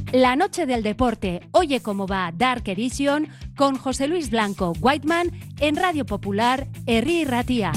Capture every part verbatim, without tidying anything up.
La noche del deporte, oye cómo va Dark Edition con José Luis Blanco Whiteman en Radio Popular, Herri Ratia.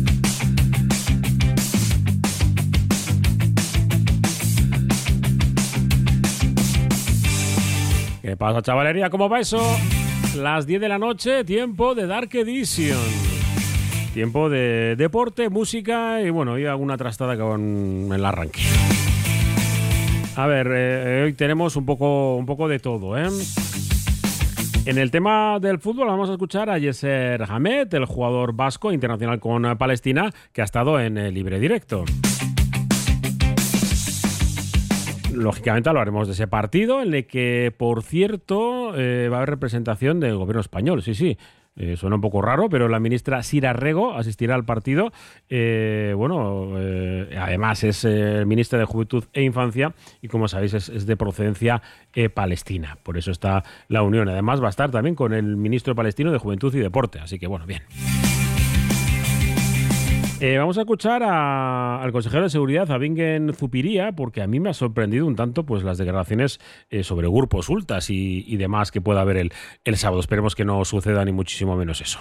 ¿Qué pasa, chavalería? ¿Cómo va eso? Las diez de la noche, tiempo de Dark Edition. Tiempo de deporte, música y bueno, y alguna trastada con el arranque. A ver, eh, hoy tenemos un poco, un poco de todo, ¿eh? En el tema del fútbol vamos a escuchar a Yasser Hamed, el jugador vasco internacional con Palestina, que ha estado en el Libre Directo. Lógicamente hablaremos de ese partido en el que, por cierto, eh, va a haber representación del gobierno español, sí, sí. Eh, suena un poco raro, pero la ministra Sira Rego asistirá al partido. Eh, bueno, eh, además es eh, ministra de Juventud e Infancia y, como sabéis, es, es de procedencia eh, palestina. Por eso está la unión. Además va a estar también con el ministro palestino de Juventud y Deporte. Así que, bueno, bien. Eh, vamos a escuchar a, al consejero de Seguridad, a Bingen Zupiria, porque a mí me ha sorprendido un tanto pues las declaraciones eh, sobre grupos ultras y, y demás que pueda haber el, el sábado. Esperemos que no suceda ni muchísimo menos eso.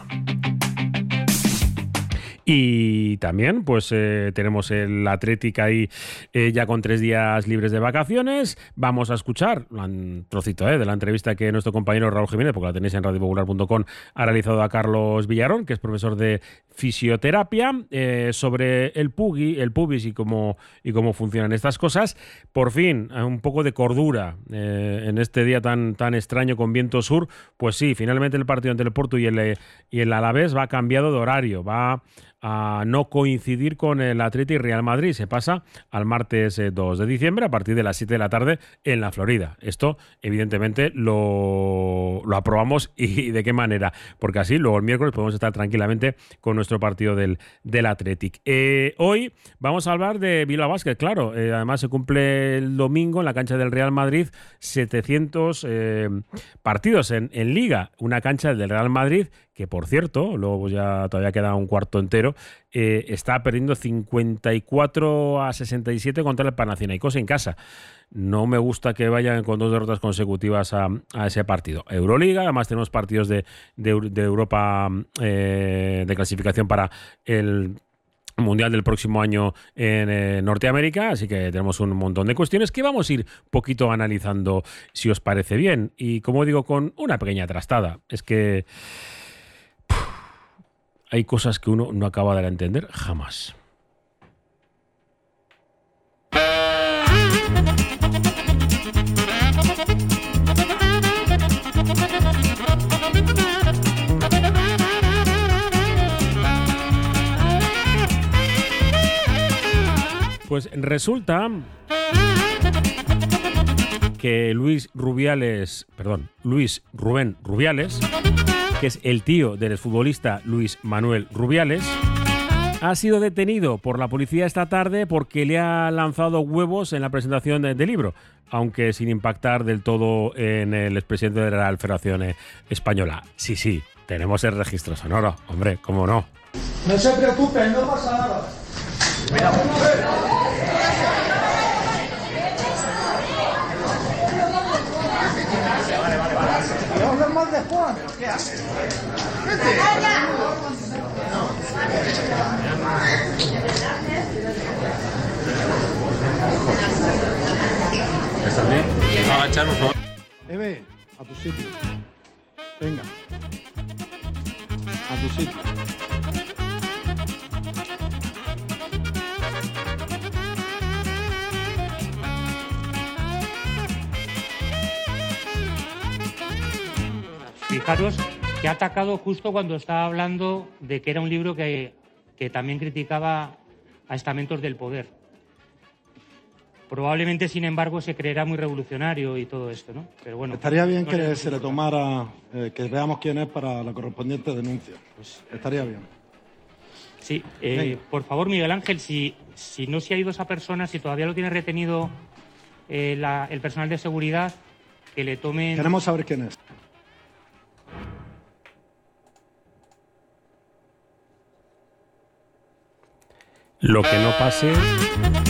Y también pues eh, tenemos el Atlético ahí eh, ya con tres días libres de vacaciones. Vamos a escuchar un trocito eh, de la entrevista que nuestro compañero Raúl Jiménez, porque la tenéis en radio popular punto com, ha realizado a Carlos Villarón, que es profesor de fisioterapia, eh, sobre el pugui, el pubis y cómo, y cómo funcionan estas cosas. Por fin, un poco de cordura eh, en este día tan, tan extraño con viento sur. Pues sí, finalmente el partido entre el Porto y el, y el Alavés va cambiado de horario, va a no coincidir con el Atleti y Real Madrid. Se pasa al martes eh, dos de diciembre a partir de las siete de la tarde en la Florida. Esto, evidentemente, lo, lo aprobamos. ¿Y de qué manera? Porque así luego el miércoles podemos estar tranquilamente con nuestro partido del, del Athletic. Eh, hoy vamos a hablar de Bilbao Basket, claro. Eh, además se cumple el domingo en la cancha del Real Madrid setecientos eh, partidos en, en Liga. Una cancha del Real Madrid que, por cierto, luego ya todavía queda un cuarto entero, eh, está perdiendo cincuenta y cuatro a sesenta y siete contra el Panathinaikos en casa. No me gusta que vayan con dos derrotas consecutivas a, a ese partido. Euroliga, además tenemos partidos de, de, de Europa eh, de clasificación para el Mundial del próximo año en eh, Norteamérica, así que tenemos un montón de cuestiones que vamos a ir poquito analizando, si os parece bien. Y como digo, con una pequeña trastada. Es que hay cosas que uno no acaba de entender jamás. Pues resulta que Luis Rubiales, perdón, Luis Rubén Rubiales, que es el tío del exfutbolista Luis Manuel Rubiales, ha sido detenido por la policía esta tarde porque le ha lanzado huevos en la presentación del de libro, aunque sin impactar del todo en el expresidente de la Real Federación Española. Sí, sí, tenemos el registro sonoro, hombre, ¿cómo no? No se preocupen, no pasa nada. Cuidado. Vale, vale, vale. ¿Y hablan mal de Juan? ¿Qué haces? ¿Qué ¿Estás bien? Vamos a echar un favor. Eve, a tu sitio. Venga. A tu sitio. Fijaros que ha atacado justo cuando estaba hablando de que era un libro que, que también criticaba a estamentos del poder. Probablemente, sin embargo, se creerá muy revolucionario y todo esto, ¿no? Pero bueno. Estaría bien no que le se le tomara, eh, que veamos quién es para la correspondiente denuncia. Pues estaría bien. Sí, eh, por favor, Miguel Ángel, si, si no se ha ido esa persona, si todavía lo tiene retenido eh, la, el personal de seguridad, que le tomen... Queremos saber quién es. Lo que no pase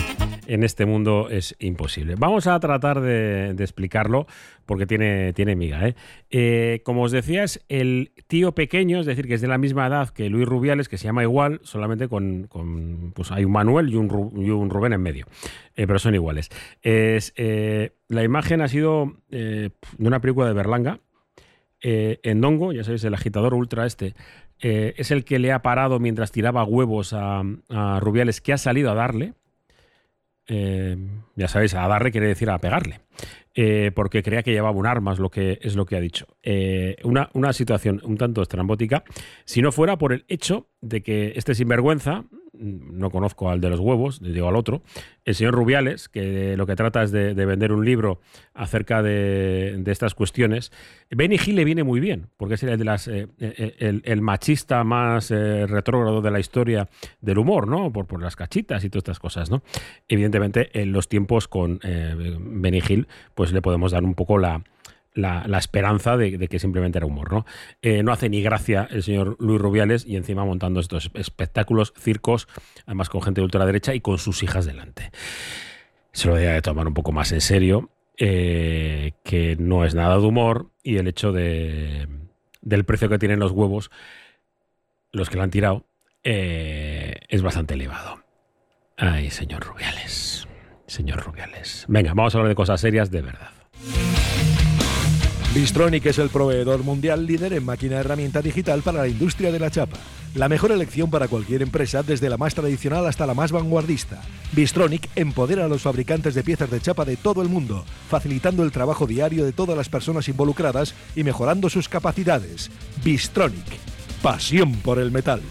en este mundo es imposible. Vamos a tratar de, de explicarlo porque tiene, tiene miga, ¿eh? Eh, como os decía, es el tío pequeño, es decir, que es de la misma edad que Luis Rubiales, que se llama igual, solamente con, con pues hay un Manuel y un, Ru, y un Rubén en medio, eh, pero son iguales. Es, eh, la imagen ha sido eh, de una película de Berlanga. Eh, Endongo, ya sabéis, el agitador ultra este, eh, es el que le ha parado mientras tiraba huevos a, a Rubiales, que ha salido a darle. Eh, ya sabéis, a darle quiere decir a pegarle, eh, porque creía que llevaba un arma, es lo que, es lo que ha dicho. Eh, una, una situación un tanto estrambótica, si no fuera por el hecho de que este sinvergüenza, no conozco al de los huevos, digo al otro, el señor Rubiales, que lo que trata es de, de vender un libro acerca de, de estas cuestiones. Benny Hill le viene muy bien, porque es el, de las, eh, el, el machista más eh, retrógrado de la historia del humor, ¿no? Por, por las cachitas y todas estas cosas, ¿no? Evidentemente, en los tiempos con eh, Benny Hill, pues le podemos dar un poco la... La, la esperanza de, de que simplemente era humor, ¿no? Eh, no hace ni gracia el señor Luis Rubiales y encima montando estos espectáculos, circos, además con gente de ultraderecha y con sus hijas delante. Se lo debería de tomar un poco más en serio, eh, que no es nada de humor y el hecho de, del precio que tienen los huevos, los que lo han tirado, eh, es bastante elevado. Ay, señor Rubiales, señor Rubiales. Venga, vamos a hablar de cosas serias de verdad. Bystronic es el proveedor mundial líder en máquina herramienta digital para la industria de la chapa. La mejor elección para cualquier empresa, desde la más tradicional hasta la más vanguardista. Bystronic empodera a los fabricantes de piezas de chapa de todo el mundo, facilitando el trabajo diario de todas las personas involucradas y mejorando sus capacidades. Bystronic, pasión por el metal.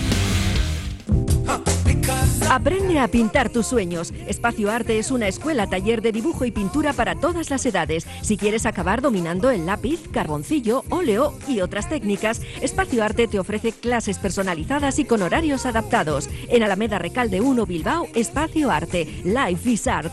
Aprende a pintar tus sueños. Espacio Arte es una escuela taller de dibujo y pintura para todas las edades. Si quieres acabar dominando el lápiz, carboncillo, óleo y otras técnicas, Espacio Arte te ofrece clases personalizadas y con horarios adaptados. En Alameda Recalde uno, Bilbao, Espacio Arte. Life is Art.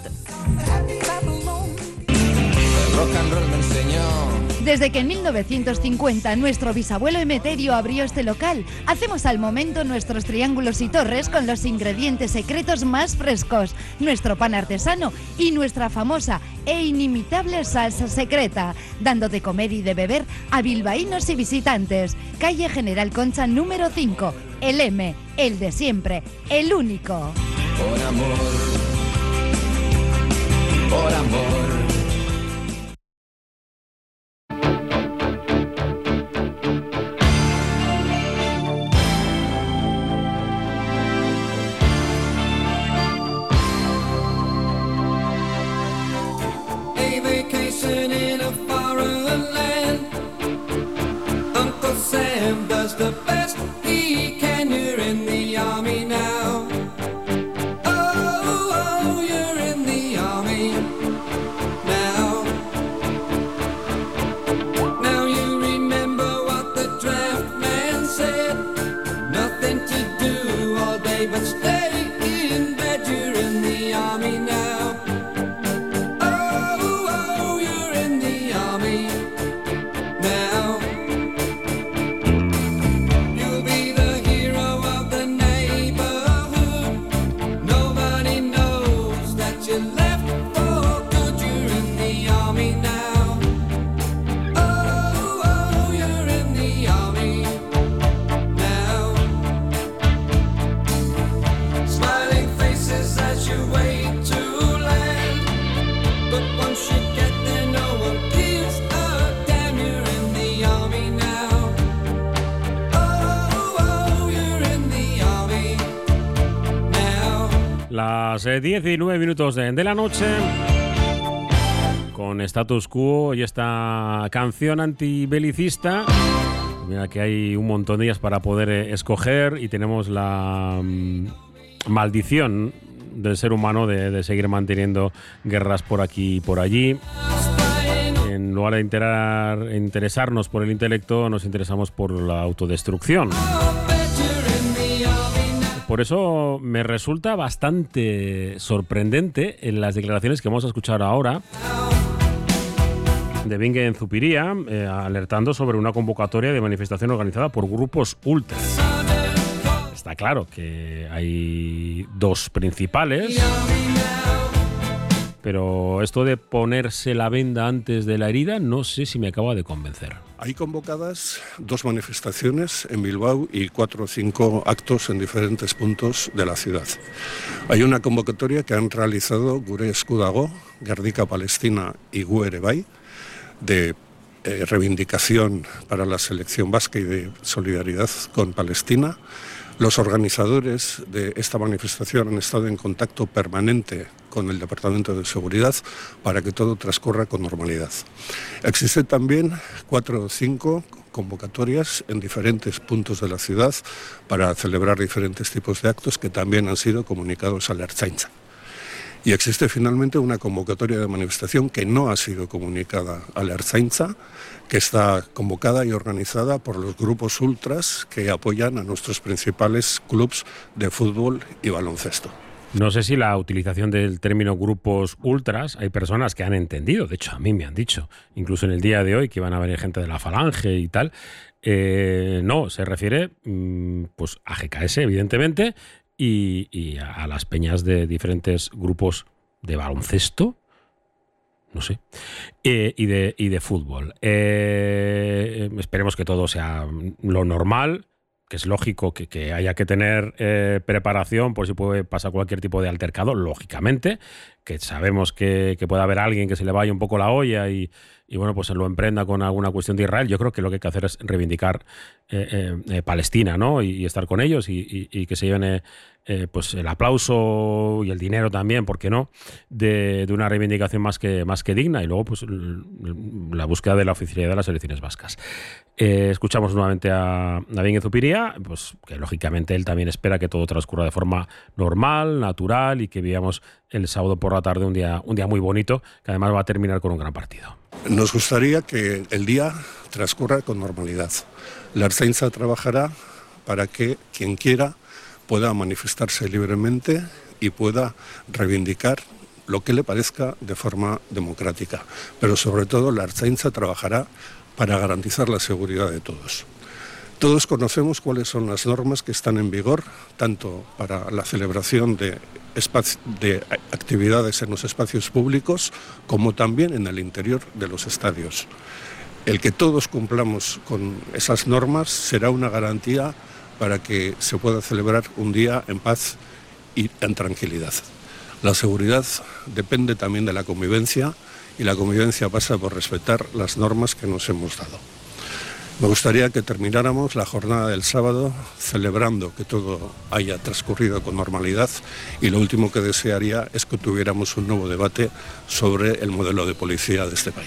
El rock and roll me enseñó. Desde que en mil novecientos cincuenta nuestro bisabuelo Emeterio abrió este local, hacemos al momento nuestros triángulos y torres con los ingredientes secretos más frescos, nuestro pan artesano y nuestra famosa e inimitable salsa secreta, dando de comer y de beber a bilbaínos y visitantes. Calle General Concha número cinco, el M, el de siempre, el único. Por amor, por amor. In a foreign land, Uncle Sam does the best he can. You're in the army now. Oh, oh, you're in the army now. Now you remember what the draft man said. Nothing to do all day but stay in bed. You're in the army now. Las diez y nueve minutos de, de la noche, con Status Quo y esta canción antibelicista. Mira que hay un montón de ellas para poder eh, escoger y tenemos la mm, maldición del ser humano de, de seguir manteniendo guerras por aquí y por allí. En lugar de interar, interesarnos por el intelecto, nos interesamos por la autodestrucción. Por eso me resulta bastante sorprendente en las declaraciones que vamos a escuchar ahora de Bingen Zupiria, eh, alertando sobre una convocatoria de manifestación organizada por grupos ultra. Está claro que hay dos principales, pero esto de ponerse la venda antes de la herida no sé si me acaba de convencer. Hay convocadas dos manifestaciones en Bilbao y cuatro o cinco actos en diferentes puntos de la ciudad. Hay una convocatoria que han realizado Gure Esku Dago, Guernica Palestina y Gu Ere Bai, de eh, reivindicación para la selección vasca y de solidaridad con Palestina. Los organizadores de esta manifestación han estado en contacto permanente con el Departamento de Seguridad para que todo transcurra con normalidad. Existen también cuatro o cinco convocatorias en diferentes puntos de la ciudad para celebrar diferentes tipos de actos que también han sido comunicados a la Ertzaintza. Y existe finalmente una convocatoria de manifestación que no ha sido comunicada a la Ertzaintza, que está convocada y organizada por los grupos ultras que apoyan a nuestros principales clubes de fútbol y baloncesto. No sé si la utilización del término grupos ultras, hay personas que han entendido, de hecho a mí me han dicho, incluso en el día de hoy, que iban a venir gente de la Falange y tal. Eh, no, se refiere mmm, pues a G K S, evidentemente, y, y a las peñas de diferentes grupos de baloncesto, no sé, eh, y, de, y de fútbol. Eh, esperemos que todo sea lo normal, que es lógico que, que haya que tener eh, preparación por si puede pasar cualquier tipo de altercado, lógicamente, que sabemos que, que puede haber alguien que se le vaya un poco la olla y, y bueno, pues se lo emprenda con alguna cuestión de Israel. Yo creo que lo que hay que hacer es reivindicar eh, eh, eh, Palestina, ¿no? Y, y estar con ellos y, y, y que se lleven eh, eh, pues el aplauso y el dinero también, ¿por qué no?, de, de una reivindicación más que, más que digna, y luego pues la búsqueda de la oficialidad de las elecciones vascas. Eh, escuchamos nuevamente a Nabien Zupiria, pues que lógicamente él también espera que todo transcurra de forma normal, natural, y que veamos el sábado por la tarde un día, un día muy bonito, que además va a terminar con un gran partido. Nos gustaría que el día transcurra con normalidad. La Ertzaintza trabajará para que quien quiera pueda manifestarse libremente y pueda reivindicar lo que le parezca de forma democrática. Pero sobre todo la Ertzaintza trabajará para garantizar la seguridad de todos. Todos conocemos cuáles son las normas que están en vigor, tanto para la celebración de, espacio, de actividades en los espacios públicos, como también en el interior de los estadios. El que todos cumplamos con esas normas será una garantía para que se pueda celebrar un día en paz y en tranquilidad. La seguridad depende también de la convivencia, y la convivencia pasa por respetar las normas que nos hemos dado. Me gustaría que termináramos la jornada del sábado celebrando que todo haya transcurrido con normalidad, y lo último que desearía es que tuviéramos un nuevo debate sobre el modelo de policía de este país.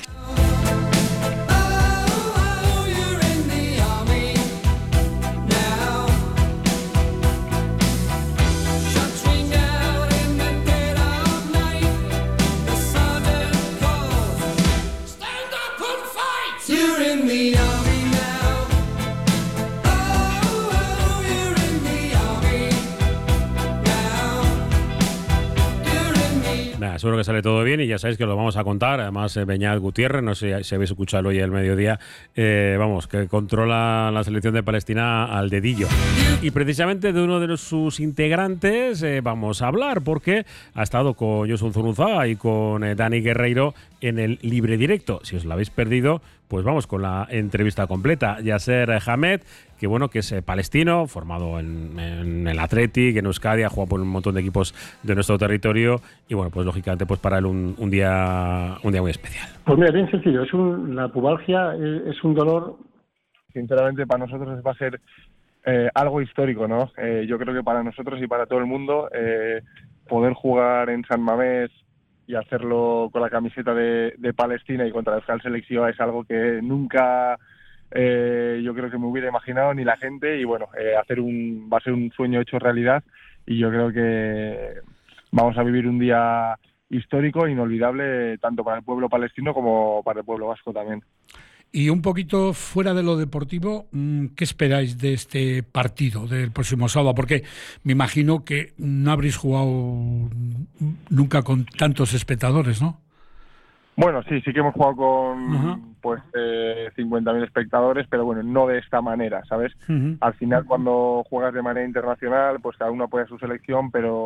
Seguro que sale todo bien y ya sabéis que lo vamos a contar. Además, eh, Beñat Gutiérrez, no sé si habéis escuchado hoy al mediodía, eh, vamos, que controla la selección de Palestina al dedillo. Y precisamente de uno de los, sus integrantes eh, vamos a hablar, porque ha estado con Josu Zurunzaga y con eh, Dani Guerreiro en el Libre Directo. Si os lo habéis perdido, pues vamos con la entrevista completa. Yasser Hamed, que bueno, que es eh, palestino, formado en, en el Athletic, en Euskadi, ha jugado por un montón de equipos de nuestro territorio, y bueno, pues lógicamente pues para él un, un día un día muy especial. Pues mira, bien sencillo, es un, la pubalgia es, es un dolor, sinceramente para nosotros va a ser eh, algo histórico, ¿no? Eh, yo creo que para nosotros y para todo el mundo eh, poder jugar en San Mamés y hacerlo con la camiseta de, de Palestina y contra la Euskal Selección es algo que nunca eh, yo creo que me hubiera imaginado ni la gente, y bueno, eh, hacer un va a ser un sueño hecho realidad, y yo creo que vamos a vivir un día histórico, inolvidable, tanto para el pueblo palestino como para el pueblo vasco también. Y un poquito fuera de lo deportivo, ¿qué esperáis de este partido del próximo sábado? Porque me imagino que no habréis jugado nunca con tantos espectadores, ¿no? Bueno, sí, sí que hemos jugado con uh-huh. pues eh, cincuenta mil espectadores, pero bueno, no de esta manera, ¿sabes? Uh-huh. Al final, cuando juegas de manera internacional, pues cada uno apoya su selección, pero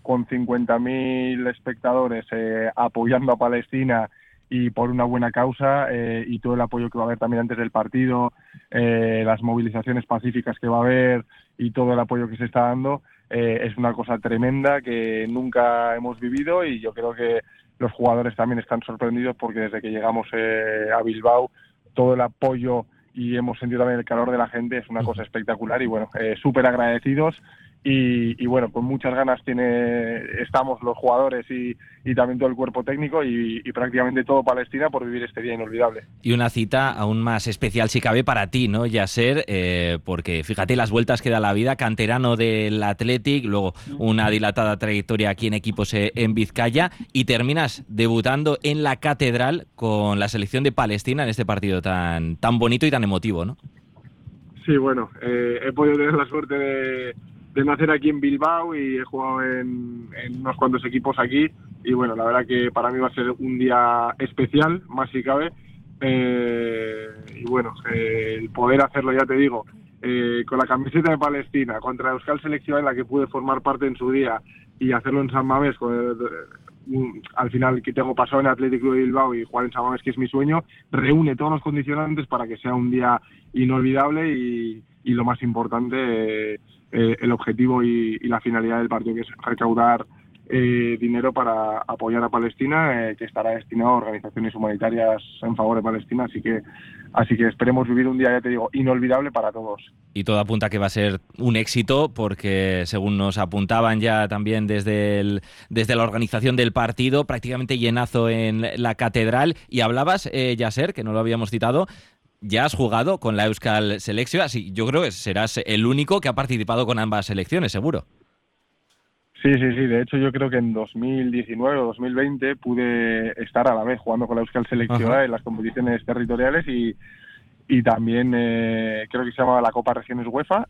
con cincuenta mil espectadores eh, apoyando a Palestina y por una buena causa, eh, y todo el apoyo que va a haber también antes del partido, eh, las movilizaciones pacíficas que va a haber y todo el apoyo que se está dando, eh, es una cosa tremenda que nunca hemos vivido, y yo creo que los jugadores también están sorprendidos porque desde que llegamos eh, a Bilbao todo el apoyo y hemos sentido también el calor de la gente es una cosa espectacular, y bueno, eh, súper agradecidos. Y, y bueno, con muchas ganas tiene estamos los jugadores y, y también todo el cuerpo técnico y, y prácticamente todo Palestina por vivir este día inolvidable. Y una cita aún más especial si cabe para ti, ¿no, Yasser? Eh, porque fíjate las vueltas que da la vida, canterano del Athletic, luego una dilatada trayectoria aquí en equipos eh, en Vizcaya, y terminas debutando en la Catedral con la selección de Palestina en este partido tan, tan bonito y tan emotivo, ¿no? Sí, bueno, eh, he podido tener la suerte de de nacer aquí en Bilbao y he jugado en, en unos cuantos equipos aquí, y bueno, la verdad que para mí va a ser un día especial, más si cabe, eh, y bueno, eh, el poder hacerlo, ya te digo, eh, con la camiseta de Palestina contra Euskal Selección, en la que pude formar parte en su día, y hacerlo en San Mamés, con el, un, al final que tengo pasado en Athletic Club de Bilbao y jugar en San Mamés, que es mi sueño, reúne todos los condicionantes para que sea un día inolvidable y, y lo más importante, eh, Eh, el objetivo y, y la finalidad del partido, que es recaudar eh, dinero para apoyar a Palestina, eh, que estará destinado a organizaciones humanitarias en favor de Palestina, así que así que esperemos vivir un día, ya te digo, inolvidable para todos. Y todo apunta a que va a ser un éxito, porque según nos apuntaban ya también desde el, desde la organización del partido, prácticamente llenazo en la Catedral. Y hablabas, eh, Yasser, que no lo habíamos citado, ya has jugado con la Euskal Selección, así yo creo que serás el único que ha participado con ambas selecciones, seguro. Sí, sí, sí. De hecho, yo creo que en dos mil diecinueve o dos mil veinte pude estar a la vez jugando con la Euskal Selección en las competiciones territoriales, y, y también eh, creo que se llamaba la Copa Regiones UEFA,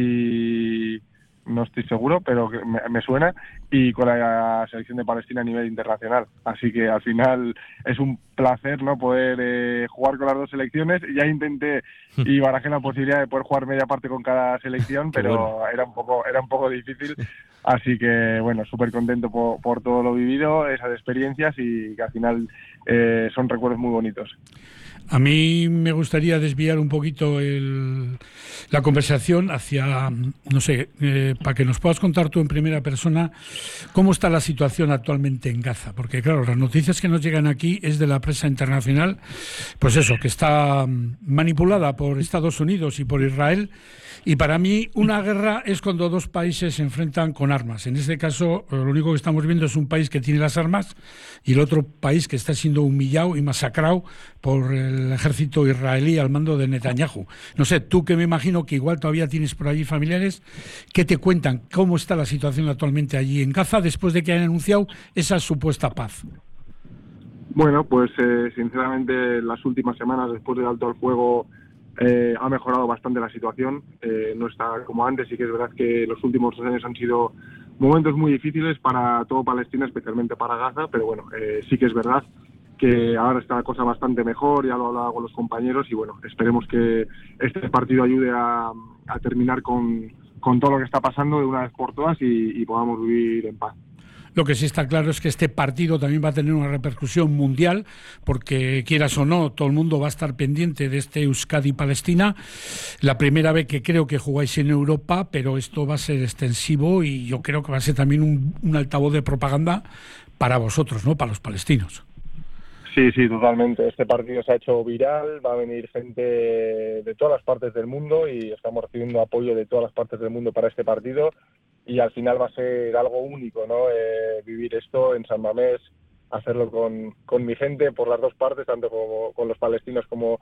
y no estoy seguro, pero me, me suena, y con la selección de Palestina a nivel internacional. Así que al final es un placer, ¿no?, poder eh, jugar con las dos selecciones. Ya intenté y barajé la posibilidad de poder jugar media parte con cada selección, pero bueno, era un poco era un poco difícil. Así que bueno, súper contento por, por todo lo vivido, esas experiencias, y que al final eh, son recuerdos muy bonitos. A mí me gustaría desviar un poquito el, la conversación hacia, no sé, eh, para que nos puedas contar tú en primera persona cómo está la situación actualmente en Gaza, porque claro, las noticias que nos llegan aquí es de la prensa internacional, pues eso, que está manipulada por Estados Unidos y por Israel, y para mí una guerra es cuando dos países se enfrentan con armas. En este caso, lo único que estamos viendo es un país que tiene las armas y el otro país que está siendo humillado y masacrado por el ejército israelí al mando de Netanyahu. No sé, tú, que me imagino que igual todavía tienes por allí familiares, ¿qué te cuentan? ¿Cómo está la situación actualmente allí en Gaza después de que hayan anunciado esa supuesta paz? Bueno, pues eh, sinceramente las últimas semanas, después del alto al fuego, eh, ha mejorado bastante la situación. Eh, no está como antes, y que es verdad que los últimos dos años han sido momentos muy difíciles para todo Palestina, especialmente para Gaza, pero bueno, eh, sí que es verdad que ahora está la cosa bastante mejor, ya lo he hablado con los compañeros, y bueno, esperemos que este partido ayude a, a terminar con, con todo lo que está pasando de una vez por todas, y, y podamos vivir en paz. Lo que sí está claro es que este partido también va a tener una repercusión mundial, porque quieras o no, todo el mundo va a estar pendiente de este Euskadi-Palestina. La primera vez que creo que jugáis en Europa, pero esto va a ser extensivo, y yo creo que va a ser también un, un altavoz de propaganda para vosotros, ¿no?, para los palestinos. Sí, sí, totalmente. Este partido se ha hecho viral, va a venir gente de todas las partes del mundo, y estamos recibiendo apoyo de todas las partes del mundo para este partido. Y al final va a ser algo único, ¿no? Eh, vivir esto en San Mamés, hacerlo con, con mi gente por las dos partes, tanto como con los palestinos como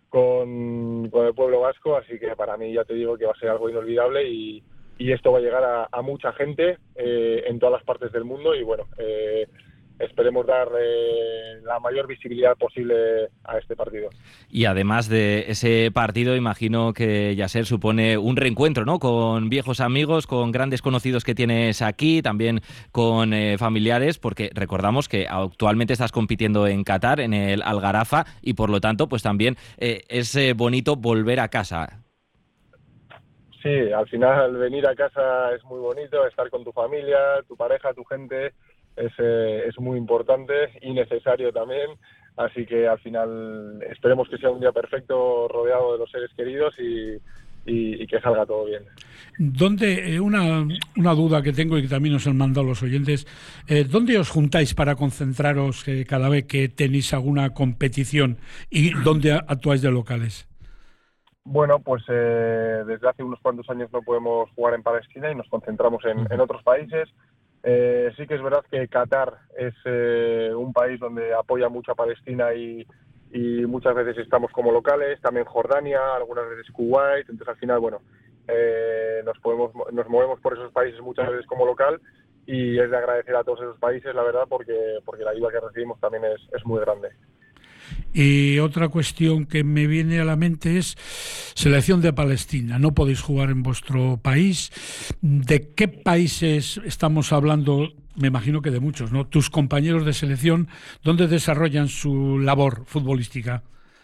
con, con el pueblo vasco. Así que para mí, ya te digo, que va a ser algo inolvidable, y, y esto va a llegar a, a mucha gente eh, en todas las partes del mundo, y bueno, eh, esperemos dar eh, la mayor visibilidad posible a este partido. Y además de ese partido, imagino que Yasser supone un reencuentro, ¿no?, con viejos amigos, con grandes conocidos que tienes aquí, también con eh, familiares, porque recordamos que actualmente estás compitiendo en Qatar, en el Al Gharafa, y por lo tanto, pues también eh, es eh, bonito volver a casa. Sí, sí, al final venir a casa es muy bonito, estar con tu familia, tu pareja, tu gente, es, eh, es muy importante y necesario también. Así que al final esperemos que sea un día perfecto rodeado de los seres queridos y, y, y que salga todo bien. ¿Dónde, eh, una, una duda que tengo y que también nos han mandado los oyentes, eh, ¿dónde os juntáis para concentraros eh, cada vez que tenéis alguna competición y dónde actuáis de locales? Bueno, pues eh, desde hace unos cuantos años no podemos jugar en Palestina y nos concentramos en, en otros países. Eh, sí que es verdad que Qatar es eh, un país donde apoya mucho a Palestina y, y muchas veces estamos como locales, también Jordania, algunas veces Kuwait, entonces al final, bueno, eh, nos, podemos, nos movemos por esos países muchas veces como local y es de agradecer a todos esos países, la verdad, porque, porque la ayuda que recibimos también es, es muy grande. Y otra cuestión que me viene a la mente es selección de Palestina. No podéis jugar en vuestro país. ¿De qué países estamos hablando? Me imagino que de muchos, ¿no? Tus compañeros de selección, ¿dónde desarrollan su labor futbolística?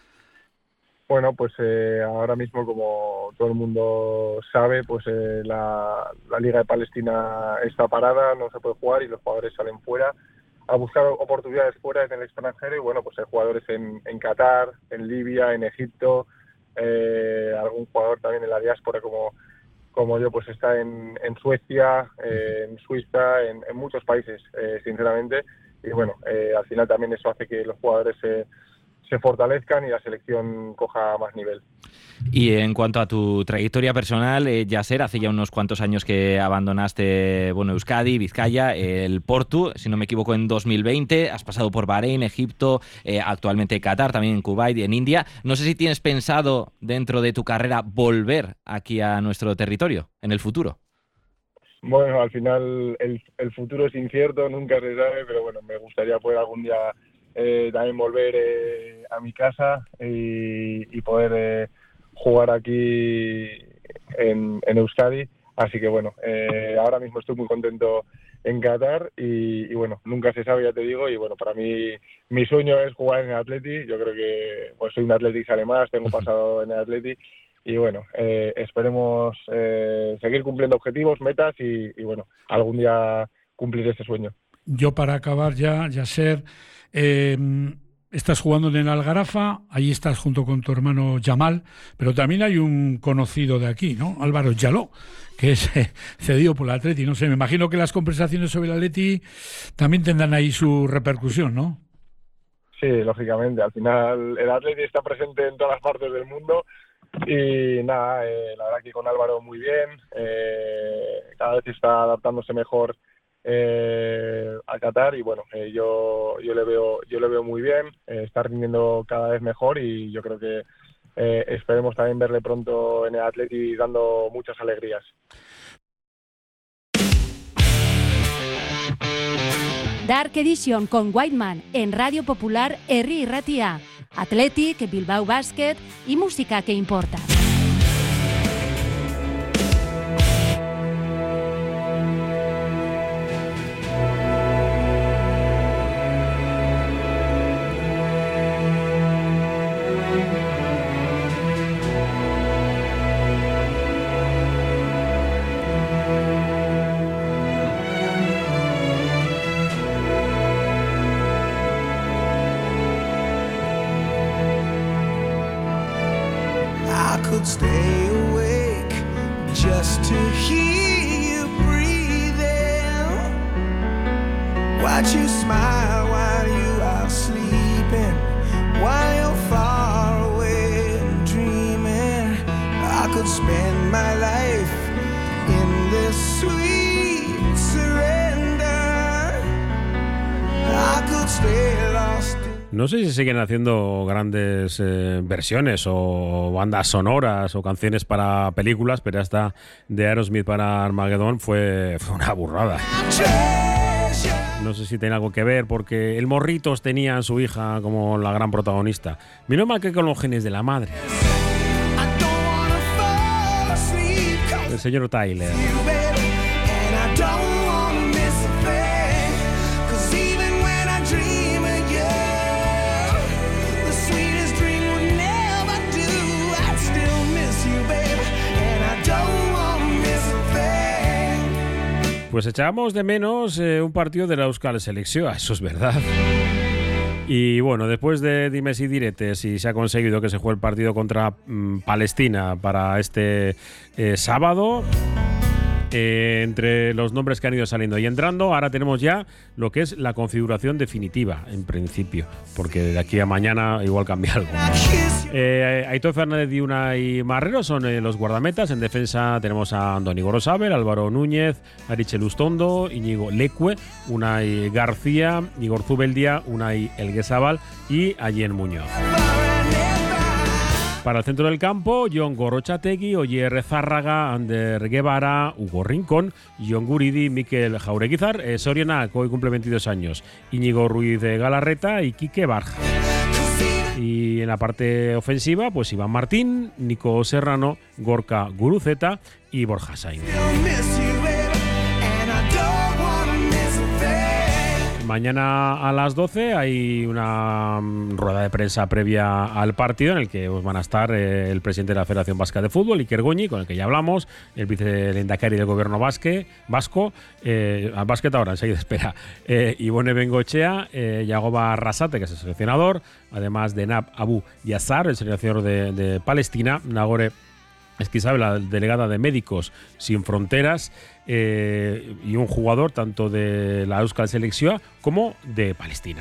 Bueno, pues eh, ahora mismo, como todo el mundo sabe, pues eh, la, la Liga de Palestina está parada, no se puede jugar y los jugadores salen fuera a buscar oportunidades fuera en el extranjero y bueno, pues hay jugadores en, en Qatar, en Libia, en Egipto, eh, algún jugador también en la diáspora como, como yo, pues está en, en Suecia, eh, en Suiza, en, en muchos países, eh, sinceramente, y bueno, eh, al final también eso hace que los jugadores se, se fortalezcan y la selección coja más nivel. Y en cuanto a tu trayectoria personal, eh, Yasser, hace ya unos cuantos años que abandonaste bueno, Euskadi, Vizcaya, el Portu, si no me equivoco, en dos mil veinte. Has pasado por Bahrein, Egipto, eh, actualmente Qatar, también en Kuwait y en India. No sé si tienes pensado dentro de tu carrera volver aquí a nuestro territorio en el futuro. Bueno, al final el, el futuro es incierto, nunca se sabe, pero bueno, me gustaría poder algún día eh, también volver eh, a mi casa y, y poder eh, jugar aquí en, en Euskadi, así que bueno, eh, ahora mismo estoy muy contento en Qatar y, y bueno, nunca se sabe, ya te digo, y bueno, para mí mi sueño es jugar en el Atleti. Yo creo que pues soy un Atleti sale más, tengo pasado en el Atleti y bueno, eh, esperemos eh, seguir cumpliendo objetivos, metas y, y bueno, algún día cumplir ese sueño. Yo para acabar ya, Yasser, eh, estás jugando en el Algarafa, ahí estás junto con tu hermano Yamal, pero también hay un conocido de aquí, ¿no? Álvaro Yaló, que es eh, cedido por el Atleti. No sé, me imagino que las conversaciones sobre el Atleti también tendrán ahí su repercusión, ¿no? Sí, lógicamente. Al final el Atleti está presente en todas las partes del mundo y nada, eh, la verdad que con Álvaro muy bien, eh, cada vez está adaptándose mejor Eh, a Qatar y bueno, eh, yo yo le veo yo le veo muy bien, eh, está rindiendo cada vez mejor y yo creo que eh, esperemos también verle pronto en el Atleti dando muchas alegrías. Dark Edition con Whiteman en Radio Popular Herri Irratia, Athletic, Bilbao Basket y música que importa. Stay awake just to hear you breathing. Watch you smile while you are sleeping, while you're far away and dreaming. I could spend my life in this sweet surrender. I could stay lost. No sé si siguen haciendo grandes eh, versiones o bandas sonoras o canciones para películas, pero esta de Aerosmith para Armageddon fue, fue una burrada. No sé si tiene algo que ver, porque el Morritos tenía a su hija como la gran protagonista. Menos mal que con los genes de la madre. El señor Tyler. Don't Pues echábamos de menos eh, un partido de la Euskal Selección, eso es verdad. Y bueno, después de dimes y diretes, y se ha conseguido que se juegue el partido contra mmm, Palestina para este eh, sábado. Eh, entre los nombres que han ido saliendo y entrando, ahora tenemos ya lo que es la configuración definitiva, en principio, porque de aquí a mañana igual cambia algo. Eh, Aitor Fernández y Unai Marrero son eh, los guardametas. En defensa tenemos a Andoni Gorosabel, Álvaro Núñez, Arichel Ustondo, Íñigo Leque, Unai García, Igor Zubeldia, Unai Elguezabal y Allen Muñoz. Para el centro del campo, Jon Gorrotxategi, Oyer Zárraga, Ander Guevara, Hugo Rincón, Jon Guridi, Mikel Jaureguizar, eh, Soriana, que hoy cumple veintidós años, Íñigo Ruiz de Galarreta y Quique Barja. Y en la parte ofensiva, pues Iván Martín, Nico Serrano, Gorka Guruceta y Borja Sainz. Mañana a las doce hay una rueda de prensa previa al partido en el que pues, van a estar eh, el presidente de la Federación Vasca de Fútbol, Iker Goñi, con el que ya hablamos, el vicelendakari del gobierno vasque, vasco, eh, al básquet ahora, enseguida espera, eh, Ibone Bengoechea, eh, Yagoba Arrasate, que es el seleccionador, además de Nab Abu Yassar, el seleccionador de, de Palestina, Nagore Esquisabe, la delegada de Médicos Sin Fronteras, eh, y un jugador tanto de la Euskal Selección como de Palestina.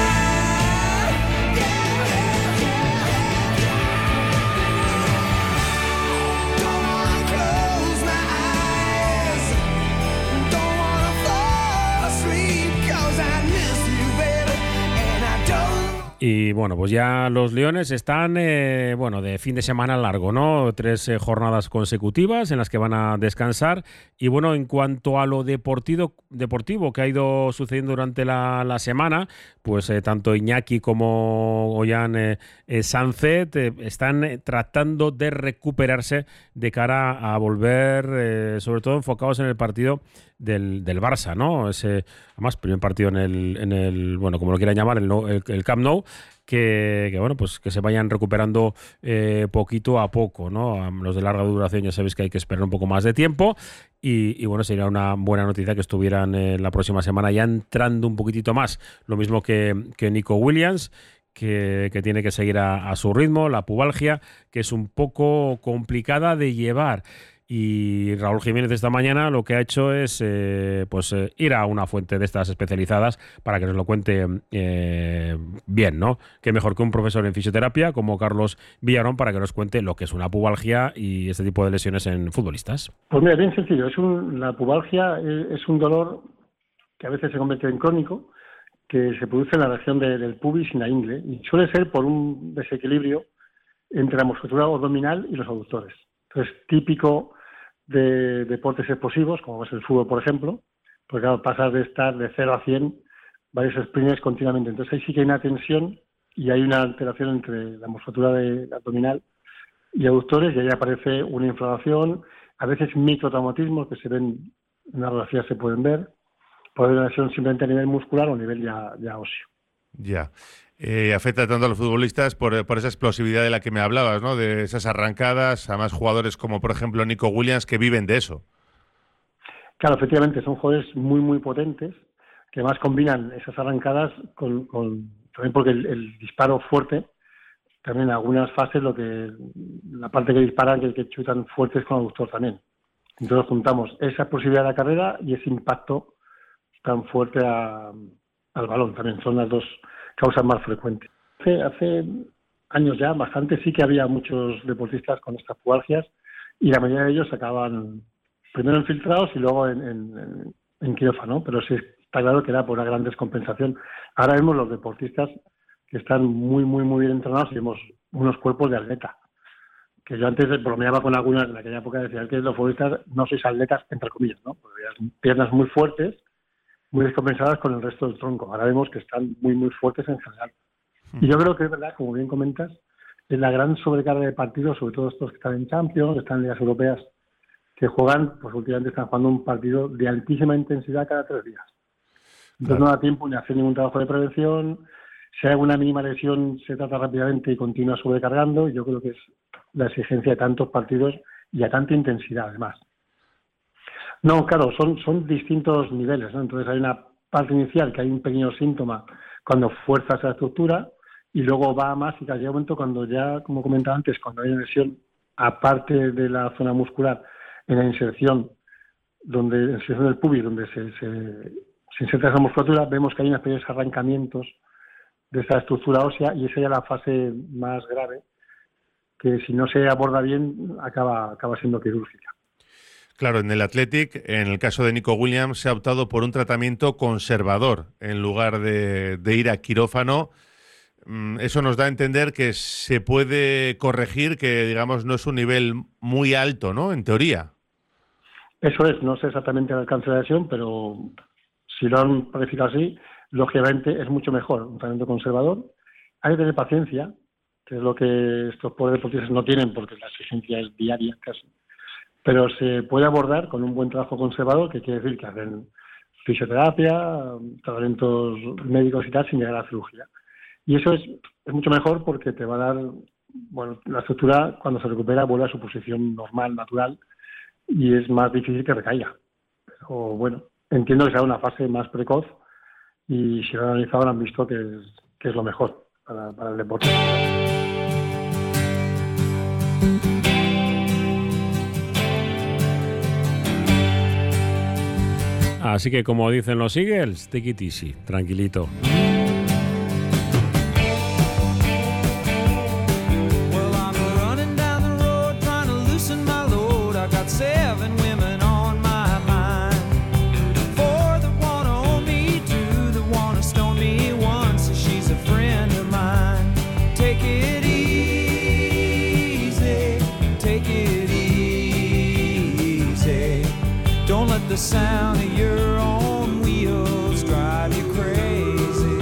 Y bueno, pues ya los Leones están eh, bueno, de fin de semana largo, ¿no? Tres eh, jornadas consecutivas en las que van a descansar. Y bueno, en cuanto a lo deportivo, deportivo que ha ido sucediendo durante la, la semana, pues eh, tanto Iñaki como Ollán eh, eh, Sanzet eh, están eh, tratando de recuperarse de cara a volver, eh, sobre todo enfocados en el partido del, del Barça, ¿no? Ese, además, primer partido en el, en el bueno, como lo quieran llamar, el, el, el Camp Nou, que, que bueno, pues que se vayan recuperando eh, poquito a poco, ¿no? Los de larga duración ya sabéis que hay que esperar un poco más de tiempo y, y bueno, sería una buena noticia que estuvieran eh, la próxima semana ya entrando un poquitito más, lo mismo que, que Nico Williams, que, que tiene que seguir a, a su ritmo, la pubalgia, que es un poco complicada de llevar. Y Raúl Jiménez esta mañana lo que ha hecho es eh, pues eh, ir a una fuente de estas especializadas para que nos lo cuente eh, bien, ¿no? Que mejor que un profesor en fisioterapia como Carlos Villarón para que nos cuente lo que es una pubalgia y este tipo de lesiones en futbolistas. Pues mira, bien sencillo. Es un, la pubalgia es un dolor que a veces se convierte en crónico, que se produce en la región de, del pubis y la ingle, y suele ser por un desequilibrio entre la musculatura abdominal y los aductores. Entonces, típico de deportes explosivos, como es el fútbol, por ejemplo, porque claro, pasar de estar de cero a cien varios sprints continuamente. Entonces ahí sí que hay una tensión y hay una alteración entre la musculatura de, abdominal y aductores, y ahí aparece una inflamación, a veces microtraumatismos que se ven en las radiografías, se pueden ver, puede haber una lesión simplemente a nivel muscular o a nivel ya, ya óseo. Ya. Eh, afecta tanto a los futbolistas por, por esa explosividad de la que me hablabas, ¿no? De esas arrancadas, además jugadores como por ejemplo Nico Williams que viven de eso. Claro, efectivamente, son jugadores muy muy potentes que además combinan esas arrancadas con, con también porque el, el disparo fuerte, también en algunas fases lo que la parte que disparan, que, que chutan fuertes con aductor también. Entonces juntamos esa explosividad de la carrera y ese impacto tan fuerte a, al balón también, son las dos causas más frecuentes. Hace, hace años ya, bastante, sí que había muchos deportistas con estas pubalgias y la mayoría de ellos acababan primero infiltrados y luego en, en, en quirófano, pero sí está claro que era por una gran descompensación. Ahora vemos los deportistas que están muy, muy, muy bien entrenados y vemos unos cuerpos de atleta. Que yo antes bromeaba con algunas, en aquella época decía que los futbolistas no sois atletas, entre comillas, ¿no? Porque las piernas muy fuertes, muy descompensadas con el resto del tronco. Ahora vemos que están muy, muy fuertes en general. Y yo creo que es verdad, como bien comentas, es la gran sobrecarga de partidos, sobre todo estos que están en Champions, que están en ligas europeas, que juegan, pues últimamente están jugando un partido de altísima intensidad cada tres días. Entonces claro, no da tiempo ni hacer ningún trabajo de prevención. Si hay alguna mínima lesión, se trata rápidamente y continúa sobrecargando. Y yo creo que es la exigencia de tantos partidos y a tanta intensidad, además. No, claro, son, son distintos niveles, ¿no? Entonces hay una parte inicial que hay un pequeño síntoma cuando fuerzas la estructura y luego va más y llega un momento cuando ya, como comentaba antes, cuando hay una lesión aparte de la zona muscular en la inserción, donde en la inserción del pubis, donde se, se, se inserta esa musculatura, vemos que hay unos pequeños arrancamientos de esa estructura ósea y esa ya es la fase más grave, que si no se aborda bien acaba, acaba siendo quirúrgica. Claro, en el Athletic, en el caso de Nico Williams, se ha optado por un tratamiento conservador en lugar de, de ir a quirófano. Eso nos da a entender que se puede corregir, que digamos no es un nivel muy alto, ¿no? En teoría. Eso es, no sé exactamente el alcance de la lesión, pero si lo han parecido así, lógicamente es mucho mejor un tratamiento conservador. Hay que tener paciencia, que es lo que estos pobres deportistas no tienen porque la exigencia es diaria casi. Pero se puede abordar con un buen trabajo conservador, que quiere decir que hacen fisioterapia, tratamientos médicos y tal, sin llegar a la cirugía. Y eso es, es mucho mejor porque te va a dar, bueno, la estructura cuando se recupera vuelve a su posición normal, natural, y es más difícil que recaiga. Pero bueno, entiendo que será una fase más precoz y si lo han analizado han visto que es, que es lo mejor para, para el deporte. Así que, como dicen los Eagles, take it easy, tranquilito. The sound of your own wheels drive you crazy.